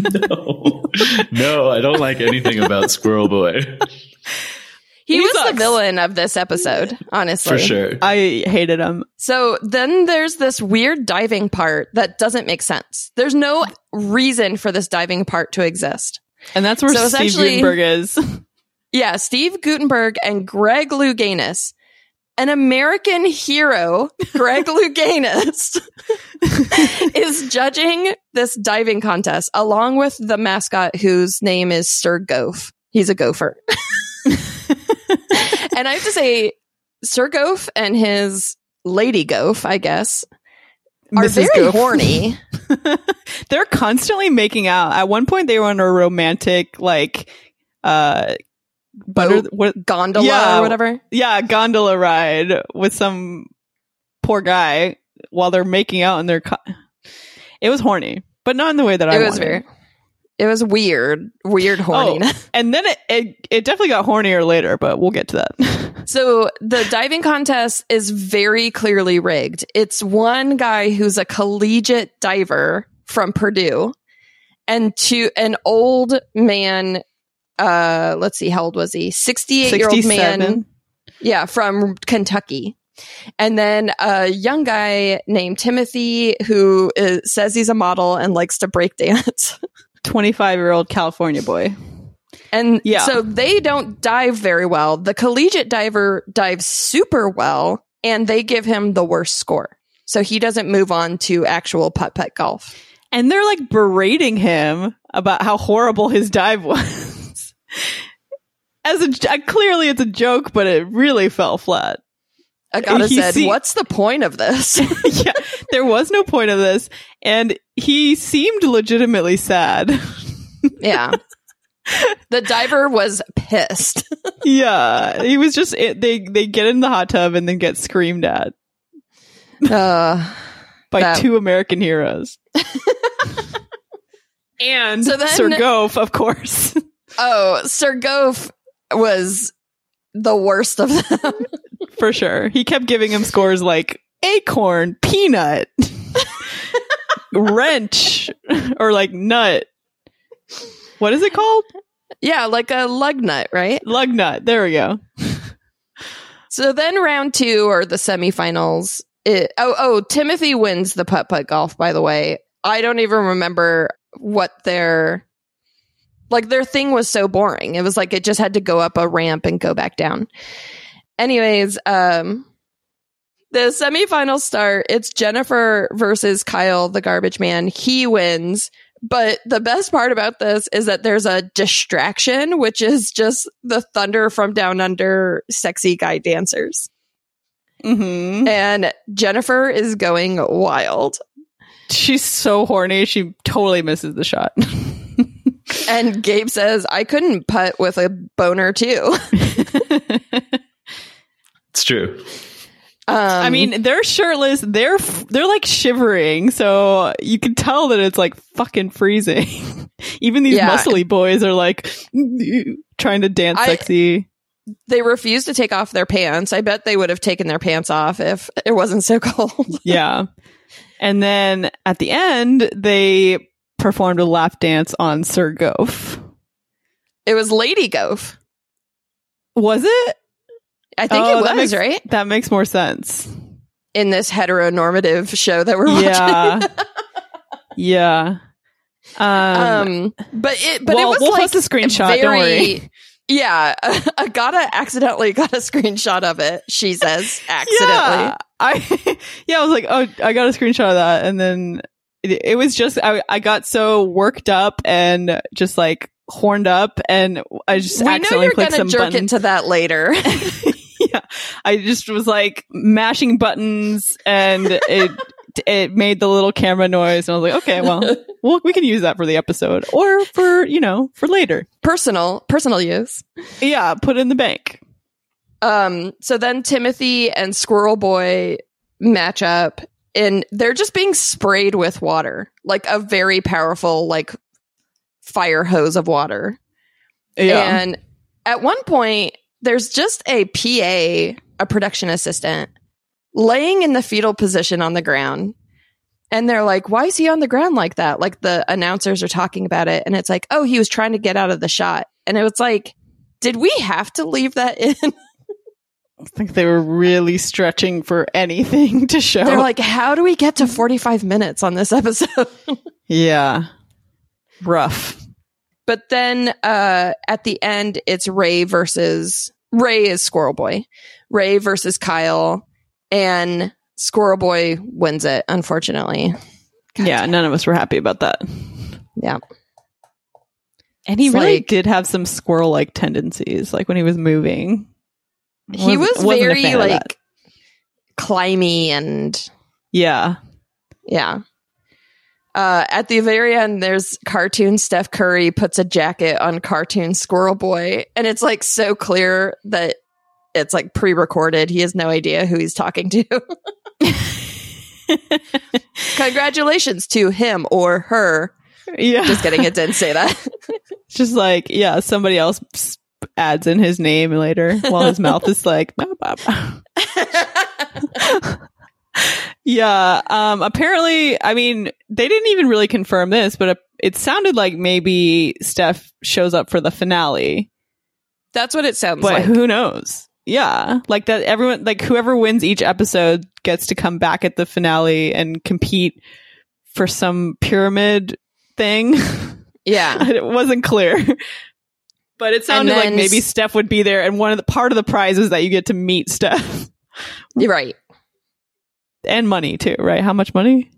No, I don't like anything about Squirrel Boy. He was the villain of this episode, honestly. For sure. I hated him. So then there's this weird diving part that doesn't make sense. There's no reason for this diving part to exist. And that's where Steve Guttenberg is. Yeah, Steve Guttenberg and Greg Louganis. An American hero, Greg Louganis, is judging this diving contest along with the mascot whose name is Sir Goaf. He's a gopher. And I have to say, Sir Goaf and his Lady Goaf, I guess, are Mrs. very Goaf. horny. They're constantly making out. At one point, they were on a romantic, gondola or whatever. Yeah, gondola ride with some poor guy while they're making out, and it was horny, but not in the way that I wanted. It was weird horniness. And then it definitely got hornier later, but we'll get to that. So the diving contest is very clearly rigged. It's one guy who's a collegiate diver from Purdue and an old man. Let's see, how old was he? 68-year-old man. Yeah, from Kentucky. And then a young guy named Timothy who says he's a model and likes to break dance. 25-year-old California boy. And so they don't dive very well. The collegiate diver dives super well, and they give him the worst score. So he doesn't move on to actual putt-putt golf. And they're like berating him about how horrible his dive was. Clearly it's a joke, but it really fell flat. Agata said, what's the point of this? Yeah, there was no point of this. And he seemed legitimately sad. Yeah. The diver was pissed. Yeah. He was just, they get in the hot tub and then get screamed at. By two American heroes. And so then, Sir Goaf, of course. Oh, Sir Goaf was the worst of them. For sure. He kept giving him scores like acorn, peanut, wrench, or like nut. What is it called? Yeah, like a lug nut, right? Lug nut. There we go. So then round 2 or the semifinals. Timothy wins the putt-putt golf, by the way. I don't even remember what their thing was so boring. It was like it just had to go up a ramp and go back down. Anyways, the semifinals start. It's Jennifer versus Kyle, the garbage man. He wins. But the best part about this is that there's a distraction, which is just the Thunder from Down Under sexy guy dancers. Mm-hmm. And Jennifer is going wild. She's so horny. She totally misses the shot. And Gabe says, I couldn't putt with a boner too. It's true. I mean, they're shirtless. They're like shivering, so you can tell that it's like fucking freezing. Even these muscly boys are like trying to dance sexy. They refuse to take off their pants. I bet they would have taken their pants off if it wasn't so cold. Yeah. And then at the end, they performed a lap dance on Sir Goaf. It was Lady Goaf. Was it? I think it was, right? That makes more sense. In this heteronormative show that we're watching. Yeah. But it was we'll like post a screenshot, don't worry. Yeah. Agata accidentally got a screenshot of it, she says. Accidentally. I was like, oh, I got a screenshot of that. And then it was just, I got so worked up and just like horned up, and I just accidentally clicked some buttons. We know you're going to jerk into that later. Yeah. I just was like mashing buttons and it made the little camera noise. And I was like, okay, well, we can use that for the episode or for, for later. Personal use. Yeah. Put it in the bank. So then Timothy and Squirrel Boy match up and they're just being sprayed with water, like a very powerful, like fire hose of water. Yeah. And at one point, there's just a PA, a production assistant, laying in the fetal position on the ground. And they're like, why is he on the ground like that? Like the announcers are talking about it. And it's like, oh, he was trying to get out of the shot. And it was like, did we have to leave that in? I think they were really stretching for anything to show. They're like, how do we get to 45 minutes on this episode? Yeah. Rough. But then at the end, it's Ray is Squirrel Boy. Ray versus Kyle. And Squirrel Boy wins it, unfortunately. Yeah, none of us were happy about that. Yeah. And he really did have some squirrel-like tendencies, like when he was moving. He was very, like, climby and... Yeah. Yeah. At the very end, there's cartoon Steph Curry puts a jacket on cartoon Squirrel Boy, and it's like so clear that it's like pre-recorded. He has no idea who he's talking to. Congratulations to him or her. Yeah. Just kidding. It didn't say that. Just like, yeah, somebody else adds in his name later while his mouth is like, bah, bah, bah. Yeah. Apparently, I mean, they didn't even really confirm this, but it sounded like maybe Steph shows up for the finale. That's what it sounds but like. Who knows? Yeah. Like that everyone, like whoever wins each episode gets to come back at the finale and compete for some pyramid thing. Yeah. It wasn't clear. But it sounded like maybe Steph would be there, and part of the prize is that you get to meet Steph. You're right. And money too, right? How much money?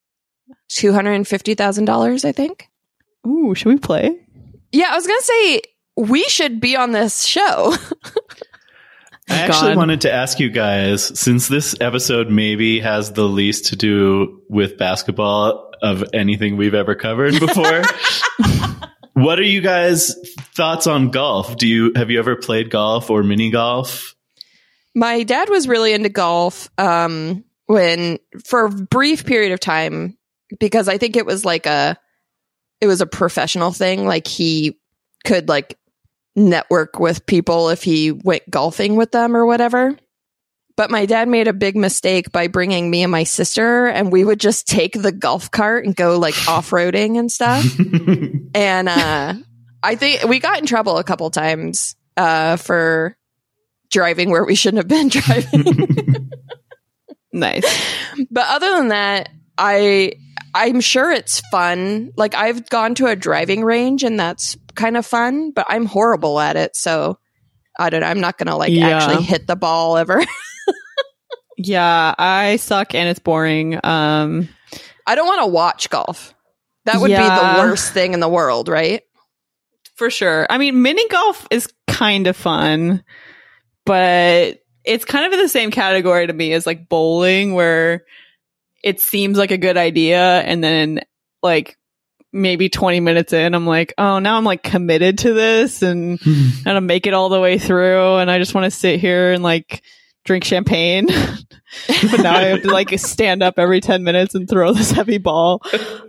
$250,000, I think. Ooh, should we play? Yeah, I was gonna say we should be on this show. I actually wanted to ask you guys, since this episode maybe has the least to do with basketball of anything we've ever covered before. What are you guys' thoughts on golf? Have you ever played golf or mini golf? My dad was really into golf when for a brief period of time, because I think it was a professional thing. Like he could like network with people if he went golfing with them or whatever. But my dad made a big mistake by bringing me and my sister, and we would just take the golf cart and go like off-roading and stuff. And I think we got in trouble a couple times for driving where we shouldn't have been driving. Nice. But other than that, I'm sure it's fun. Like I've gone to a driving range and that's kind of fun, but I'm horrible at it. So I don't know. I'm not going to actually hit the ball ever. Yeah, I suck and it's boring. I don't want to watch golf. That would be the worst thing in the world, right? For sure. I mean, mini golf is kind of fun, but it's kind of in the same category to me as like bowling, where it seems like a good idea, and then like maybe 20 minutes in, I'm like, oh, now I'm like committed to this and I'm gonna make it all the way through, and I just want to sit here and like drink champagne. But now I have to like stand up every 10 minutes and throw this heavy ball.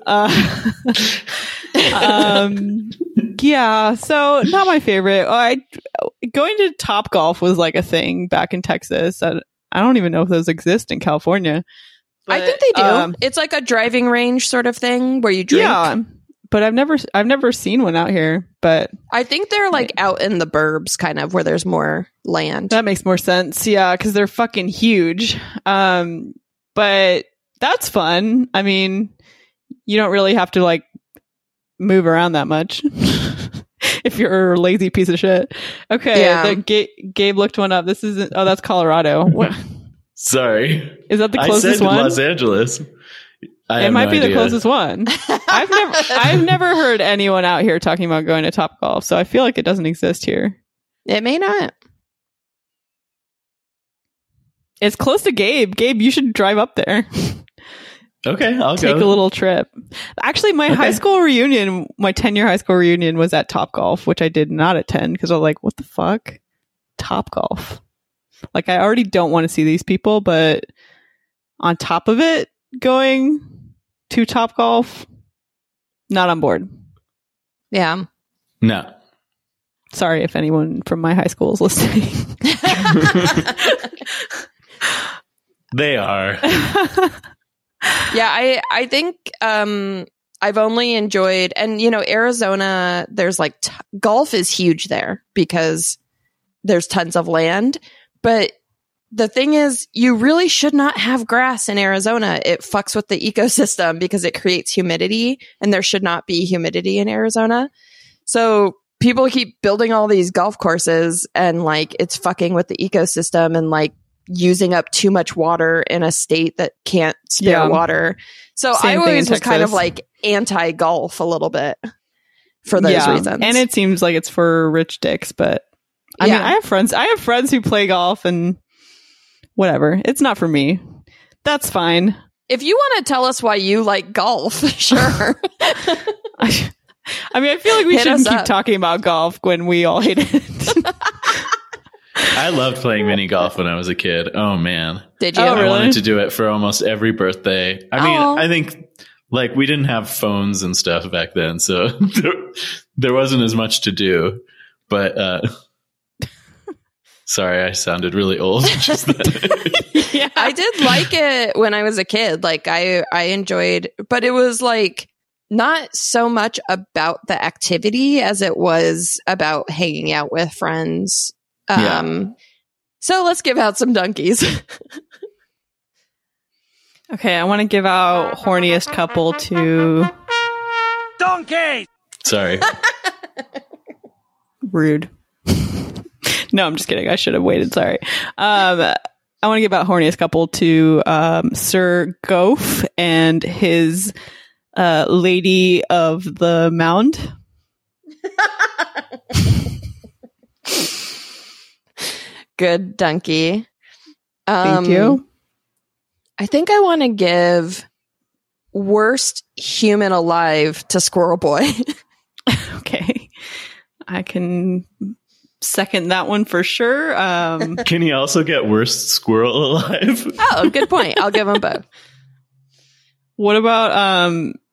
Yeah, so not my favorite. Going to Top Golf was like a thing back in Texas. I don't even know if those exist in California. But, I think they do. It's like a driving range sort of thing where you drink. Yeah, but I've never seen one out here. But I think they're like out in the burbs, kind of where there's more land. That makes more sense. Yeah, because they're fucking huge. But that's fun. I mean, you don't really have to like move around that much if you're a lazy piece of shit. Okay, yeah. Gabe looked one up. This isn't. Oh, that's Colorado. What? Sorry, is that the closest one? Los Angeles. It might be the closest one. I've never heard anyone out here talking about going to Top Golf, so I feel like it doesn't exist here. It may not. It's close to Gabe. Gabe, you should drive up there. Okay, I'll take go. a little trip. Actually, my high school reunion, my 10-year high school reunion was at Topgolf, which I did not attend because I was like, what the fuck? Topgolf. Like, I already don't want to see these people, but on top of it, going to Topgolf, not on board. Yeah. No. Sorry if anyone from my high school is listening. They are. Yeah, I think I've only enjoyed, and Arizona, there's like golf is huge there because there's tons of land, but the thing is, you really should not have grass in Arizona. It fucks with the ecosystem because it creates humidity, and there should not be humidity in Arizona. So people keep building all these golf courses, and like it's fucking with the ecosystem and like using up too much water in a state that can't spare water. So I always was kind of like anti-golf a little bit for those reasons. And it seems like it's for rich dicks, but I mean, I have friends who play golf and whatever. It's not for me. That's fine. If you want to tell us why you like golf, sure. I mean, I feel like we shouldn't keep talking about golf when we all hate it. I loved playing mini golf when I was a kid. Oh, man. Did you? I wanted to do it for almost every birthday. I mean, I think like we didn't have phones and stuff back then, so there wasn't as much to do. But sorry, I sounded really old just then. Yeah. I did like it when I was a kid. Like I enjoyed, but it was like not so much about the activity as it was about hanging out with friends. So let's give out some donkeys. Okay, I want to give out horniest couple to Donkey. Sorry. Rude. No, I'm just kidding. I should have waited. Sorry. I want to give out horniest couple to Sir Goff and his Lady of the Mound. Good donkey. Thank you. I think I want to give worst human alive to Squirrel Boy. Okay. I can second that one for sure. Can he also get worst squirrel alive? Oh, good point. I'll give him both. What about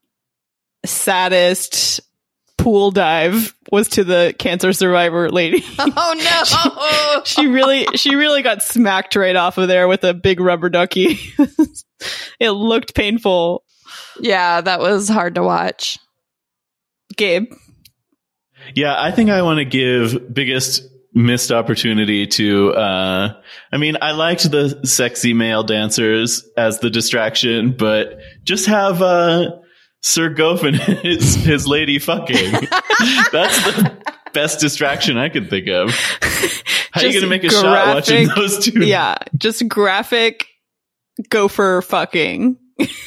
saddest pool dive was to the cancer survivor lady. Oh no. She really got smacked right off of there with a big rubber ducky. It looked painful. Yeah, that was hard to watch. Gabe. Yeah, I think I want to give biggest missed opportunity to I mean, I liked the sexy male dancers as the distraction, but just have Sir Goff and his lady fucking. That's the best distraction I could think of. How are you going to make a shot watching those two? Yeah, just graphic gopher fucking.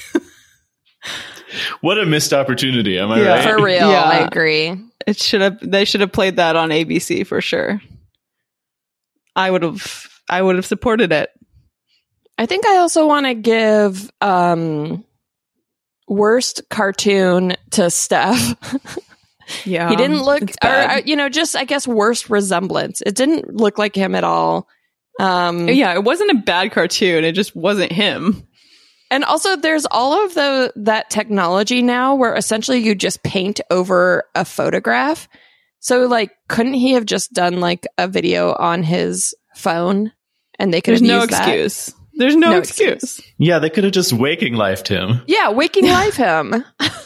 What a missed opportunity, am I right? For real, yeah. I agree. They should have played that on ABC for sure. I would have supported it. I think I also want to give worst cartoon to Steph. Yeah. He didn't look, or, just, I guess, worst resemblance. It didn't look like him at all. Yeah, it wasn't a bad cartoon. It just wasn't him. And also, there's all of that technology now where essentially you just paint over a photograph. So, like, couldn't he have just done, like, a video on his phone and they could have used that? Excuse. There's no excuse. Yeah, they could have just waking lifed him. Yeah, waking life him.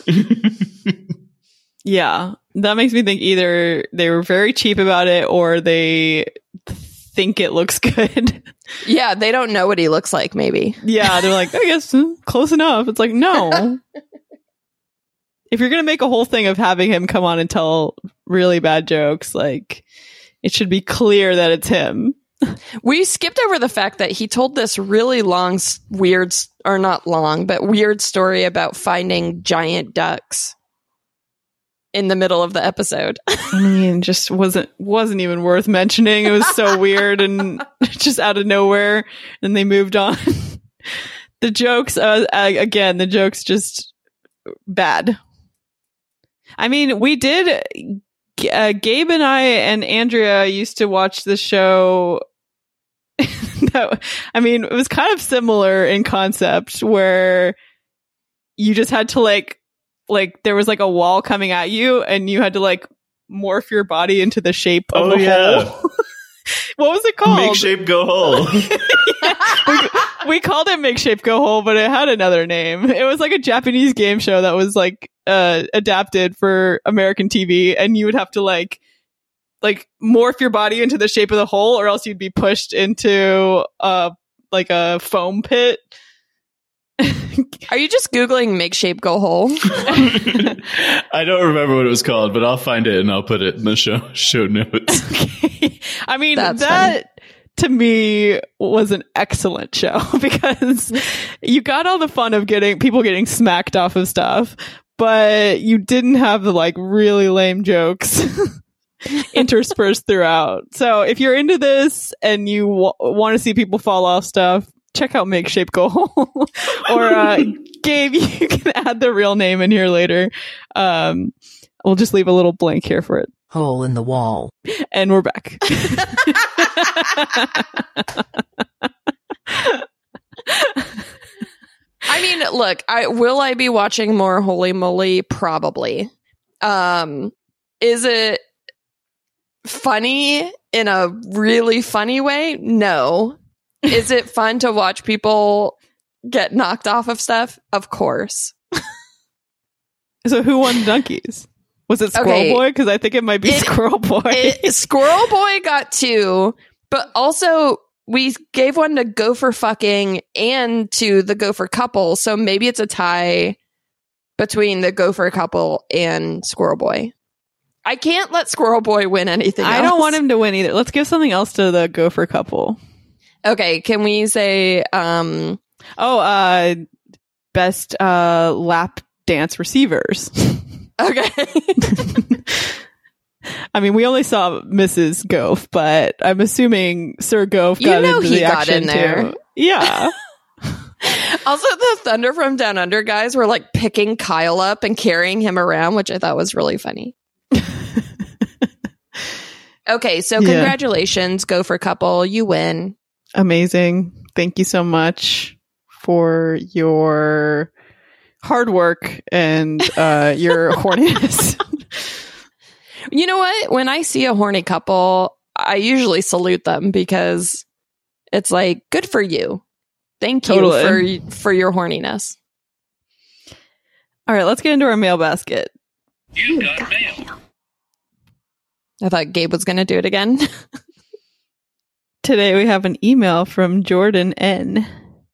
Yeah, that makes me think either they were very cheap about it or they think it looks good. Yeah, they don't know what he looks like, maybe. Yeah, they're like, I guess close enough. It's like, no. If you're going to make a whole thing of having him come on and tell really bad jokes, like, it should be clear that it's him. We skipped over the fact that he told this really long, weird, or not long, but weird story about finding giant ducks. in the middle of the episode. I mean, just wasn't even worth mentioning. It was so weird and just out of nowhere. And they moved on. The jokes, again, the jokes just bad. I mean, we did. Gabe and I and Andrea used to watch the show. I mean, it was kind of similar in concept where you just had to like there was like a wall coming at you and you had to like morph your body into the shape of the hole. What was it called? Make Shape Go Hole. we called it Make Shape Go Hole, but it had another name. It was like a Japanese game show that was like adapted for American TV, and you would have to like morph your body into the shape of the hole, or else you'd be pushed into like a foam pit. Are you just Googling Make Shape Go Hole? I don't remember what it was called, but I'll find it and I'll put it in the show notes. Okay. I mean, That's that to me was an excellent show because you got all the fun of people getting smacked off of stuff, but you didn't have the like really lame jokes interspersed throughout. So if you're into this and you want to see people fall off stuff, check out Make Shape Go Hole. Or Gabe, you can add the real name in here later. We'll just leave a little blank here for it. Hole in the wall. And we're back. I mean, look, will I be watching more Holy Moly? Probably. Is it funny in a really funny way? No. Is it fun to watch people get knocked off of stuff? Of course. So who won Donkeys? Was it Squirrel Boy? Because I think it might be Squirrel Boy. Squirrel Boy got 2, but also we gave one to Gopher Fucking and to the Gopher Couple, so maybe it's a tie between the Gopher Couple and Squirrel Boy. I can't let Squirrel Boy win anything else. I don't want him to win either. Let's give something else to the Gopher Couple. Okay, can we say best lap dance receivers? Okay. I mean, we only saw Mrs. Goff, but I'm assuming Sir Goff got into the action too. Yeah. Also, the Thunder from Down Under guys were like picking Kyle up and carrying him around, which I thought was really funny. Okay, so congratulations, Gopher Couple. You win. Amazing. Thank you so much for your hard work and your horniness. You know what? When I see a horny couple, I usually salute them because it's like, good for you. Thank you for your horniness. All right, let's get into our mail basket. You got mail. I thought Gabe was going to do it again. Today we have an email from Jordan N.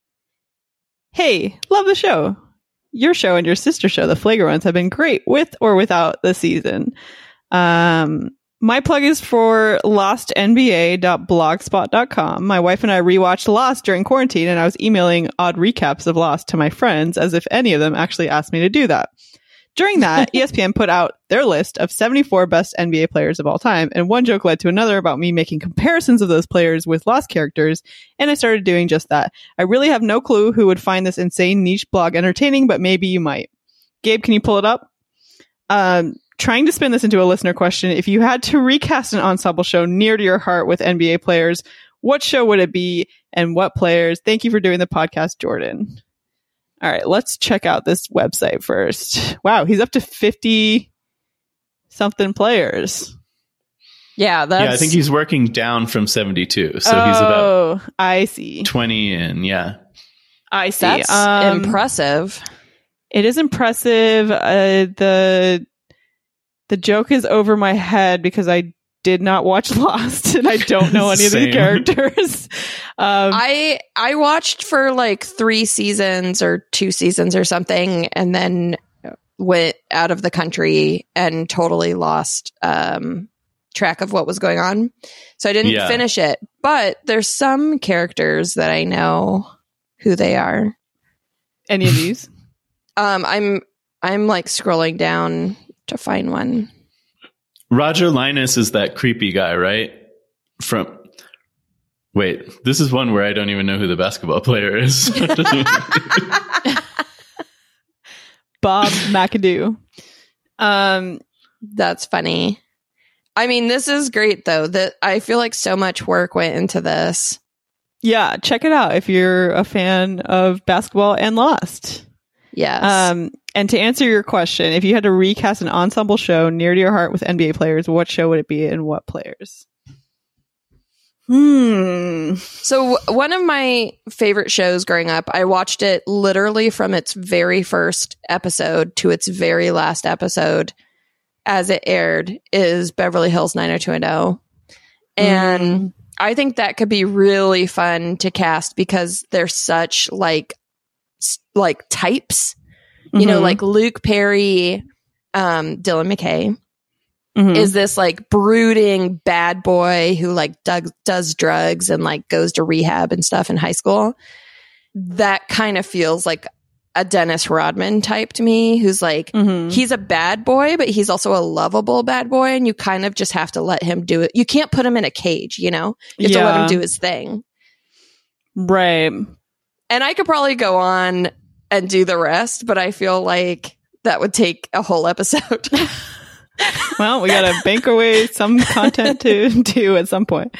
Hey, love the show. Your show and your sister show, The Flagrants, have been great with or without the season. My plug is for lostnba.blogspot.com. My wife and I rewatched Lost during quarantine, and I was emailing odd recaps of Lost to my friends as if any of them actually asked me to do that. During that, ESPN put out their list of 74 best NBA players of all time, and one joke led to another about me making comparisons of those players with Lost characters, and I started doing just that. I really have no clue who would find this insane niche blog entertaining, but maybe you might. Gabe, can you pull it up? Trying to spin this into a listener question, if you had to recast an ensemble show near to your heart with NBA players, what show would it be and what players? Thank you for doing the podcast, Jordan. All right, let's check out this website first. Wow, he's up to 50-something players. Yeah, I think he's working down from 72, so he's about I see 20 in. Yeah, I see. That's impressive. It is impressive. The joke is over my head because I did not watch Lost and I don't know any of the characters. I watched for like 3 seasons or 2 seasons or something, and then went out of the country and totally lost track of what was going on. So I didn't finish it. But there's some characters that I know who they are. Any of these? I'm like scrolling down to find one. Roger Linus is that creepy guy, right? Wait, this is one where I don't even know who the basketball player is. Bob McAdoo. That's funny. I mean, this is great though. That I feel like so much work went into this. Yeah, check it out if you're a fan of basketball and Lost. Yes. And to answer your question, if you had to recast an ensemble show near to your heart with NBA players, what show would it be and what players? So one of my favorite shows growing up, I watched it literally from its very first episode to its very last episode as it aired, is Beverly Hills 90210. And I think that could be really fun to cast because they're such like types, you know, like Luke Perry, Dylan McKay. Is this like brooding bad boy who like does drugs and like goes to rehab and stuff in high school? That kind of feels like a Dennis Rodman type to me, who's like, he's a bad boy, but he's also a lovable bad boy. And you kind of just have to let him do it. You can't put him in a cage, you know, you have to let him do his thing. Right. And I could probably go on and do the rest, but I feel like that would take a whole episode. Well, we got to bank away some content to do at some point.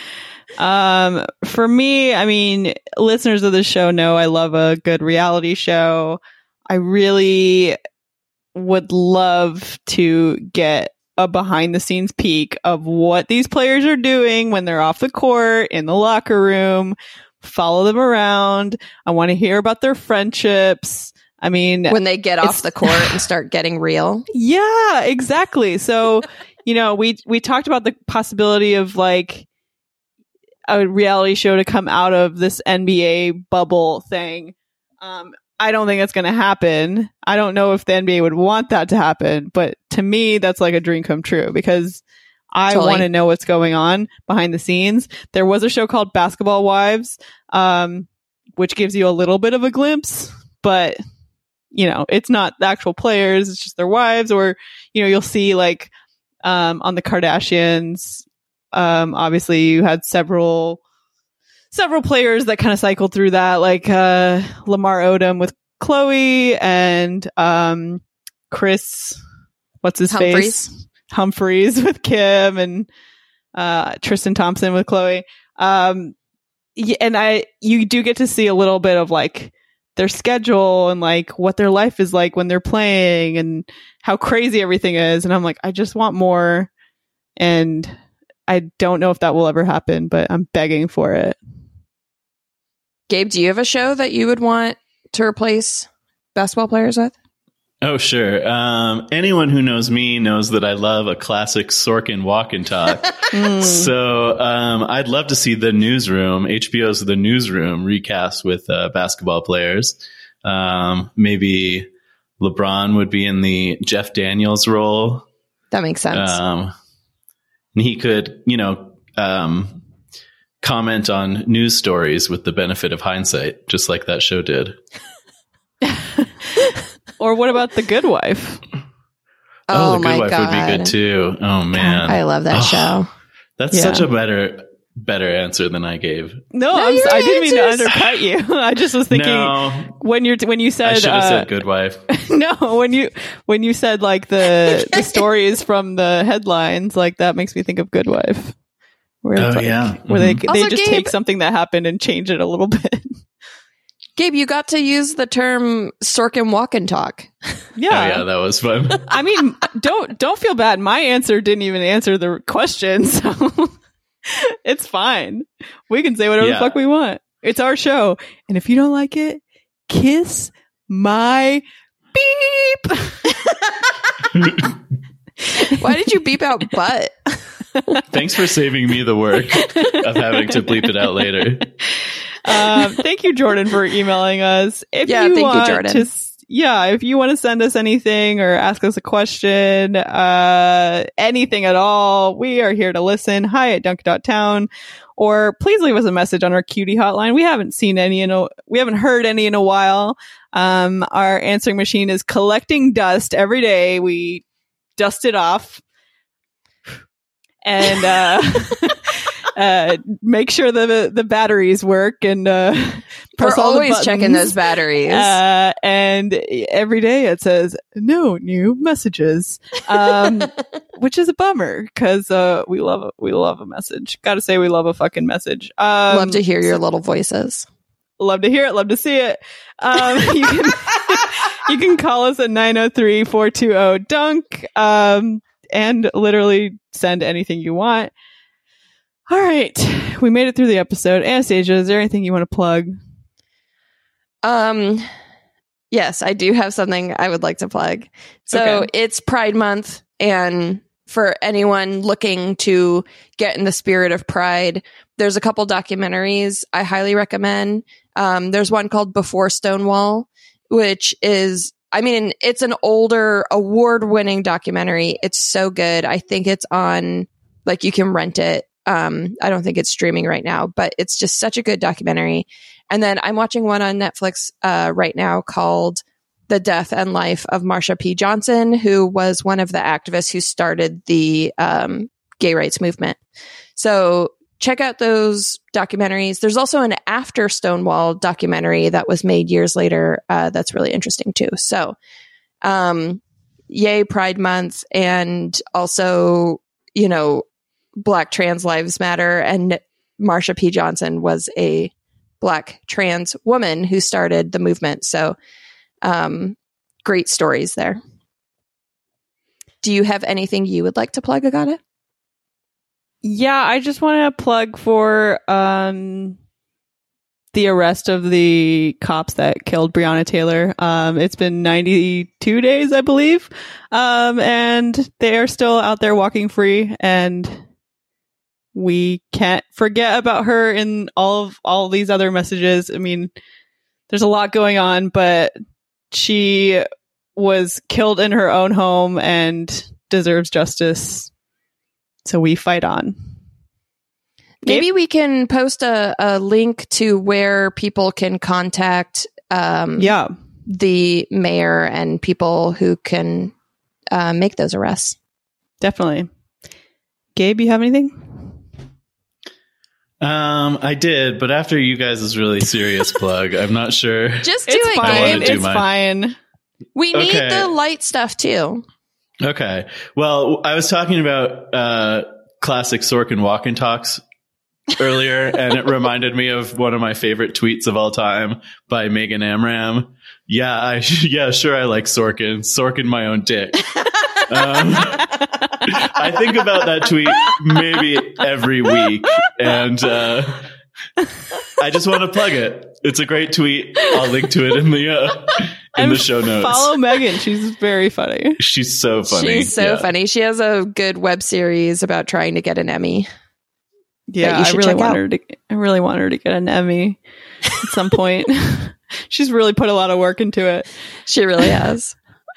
For me, I mean, listeners of the show know I love a good reality show. I really would love to get a behind the scenes peek of what these players are doing when they're off the court, in the locker room, follow them around. I want to hear about their friendships. I mean, when they get off the court and start getting real. Yeah, exactly. So, you know, we talked about the possibility of like a reality show to come out of this NBA bubble thing. I don't think that's going to happen. I don't know if the NBA would want that to happen, but to me, that's like a dream come true because I want to know what's going on behind the scenes. There was a show called Basketball Wives, which gives you a little bit of a glimpse, but you know, it's not the actual players, it's just their wives, or, you know, you'll see like, on the Kardashians, obviously you had several players that kind of cycled through that, like, Lamar Odom with Khloe and, Chris, what's his face? Humphries with Kim and, Tristan Thompson with Khloe. And you do get to see a little bit of like, their schedule and like what their life is like when they're playing and how crazy everything is. And I'm like, I just want more. And I don't know if that will ever happen, but I'm begging for it. Gabe, do you have a show that you would want to replace basketball players with? Oh, sure. Anyone who knows me knows that I love a classic Sorkin walk and talk. So I'd love to see The Newsroom, HBO's The Newsroom, recast with basketball players. Maybe LeBron would be in the Jeff Daniels role. That makes sense. And he could, you know, comment on news stories with the benefit of hindsight, just like that show did. Or what about The Good Wife? Oh, The Good Wife would be good too. Oh man, I love that show. That's such a better answer than I gave. No, I didn't mean to undercut you. I just was thinking when you said I should have said Good Wife. No, when you said like the stories from the headlines, like that makes me think of Good Wife. Where where they just take something that happened and change it a little bit. Gabe, you got to use the term Sorkin walk and talk. Yeah. Oh, yeah, that was fun. I mean, don't feel bad. My answer didn't even answer the question, so it's fine. We can say whatever the fuck we want. It's our show. And if you don't like it, kiss my beep. Why did you beep out butt? Thanks for saving me the work of having to bleep it out later. Thank you, Jordan, for emailing us. If you want to send us anything or ask us a question, anything at all, we are here to listen. hi@dunk.town, or please leave us a message on our cutie hotline. We haven't heard any in a while. Our answering machine is collecting dust every day. We dust it off, and make sure the batteries work, and we're always checking those batteries. And every day it says no new messages, which is a bummer because we love a message. Gotta say, we love a fucking message. Love to hear your little voices. Love to hear it. Love to see it. You can call us at 903-420-DUNK, and literally send anything you want. All right. We made it through the episode. Anastasia, is there anything you want to plug? Yes, I do have something I would like to plug. So It's Pride Month, and for anyone looking to get in the spirit of Pride, there's a couple documentaries I highly recommend. There's one called Before Stonewall, which is, I mean, it's an older award-winning documentary. It's so good. I think it's on, like, you can rent it. I don't think it's streaming right now, but it's just such a good documentary. And then I'm watching one on Netflix right now called The Death and Life of Marsha P. Johnson, who was one of the activists who started the gay rights movement. So check out those documentaries. There's also an After Stonewall documentary that was made years later that's really interesting too. So yay Pride Month, and also, you know, Black Trans Lives Matter. And Marsha P. Johnson was a Black trans woman who started the movement. So great stories there. Do you have anything you would like to plug, Agata? Yeah, I just want to plug for the arrest of the cops that killed Breonna Taylor. It's been 92 days, I believe. And they are still out there walking free, and we can't forget about her in all these other messages. I mean, there's a lot going on, but she was killed in her own home and deserves justice. So we fight on. Maybe we can post a link to where people can contact the mayor and people who can make those arrests. Definitely. Gabe, you have anything? I did, but after you guys' really serious plug, I'm not sure. Just do it, Gabe. It's fine. We need the light stuff too. Okay. Well, I was talking about classic Sorkin walk and talks earlier, and it reminded me of one of my favorite tweets of all time by Megan Amram. Yeah, sure, I like Sorkin. Sorkin my own dick. I think about that tweet maybe every week, and I just want to plug it. It's a great tweet. I'll link to it in the show notes. Follow Megan. She's very funny. She's so funny. She's so funny. She has a good web series about trying to get an Emmy. Yeah, I really want her to get an Emmy at some point. She's really put a lot of work into it. She really has.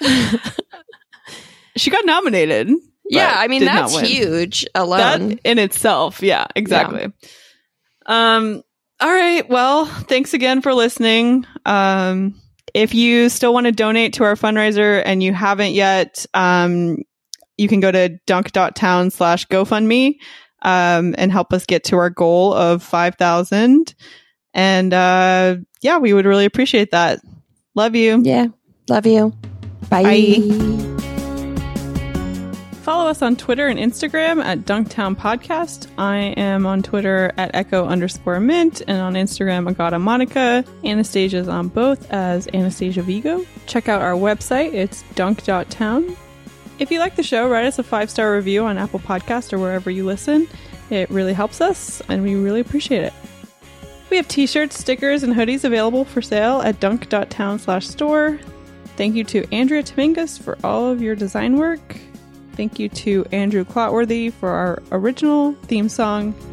She got nominated. Yeah, I mean, that's huge alone. That in itself. Yeah, exactly. Yeah. All right. Well, thanks again for listening. If you still want to donate to our fundraiser and you haven't yet, you can go to dunk.town/GoFundMe and help us get to our goal of 5,000. And yeah, we would really appreciate that. Love you. Yeah. Love you. Bye. Bye. Follow us on Twitter and Instagram at Dunktown Podcast. I am on Twitter at Echo_Mint and on Instagram, Agata Monica. Anastasia's on both as Anastasia Vigo. Check out our website. It's dunk.town. If you like the show, write us a 5-star review on Apple Podcast or wherever you listen. It really helps us and we really appreciate it. We have t-shirts, stickers, and hoodies available for sale at dunk.town/store. Thank you to Andrea Tomingus for all of your design work. Thank you to Andrew Clotworthy for our original theme song.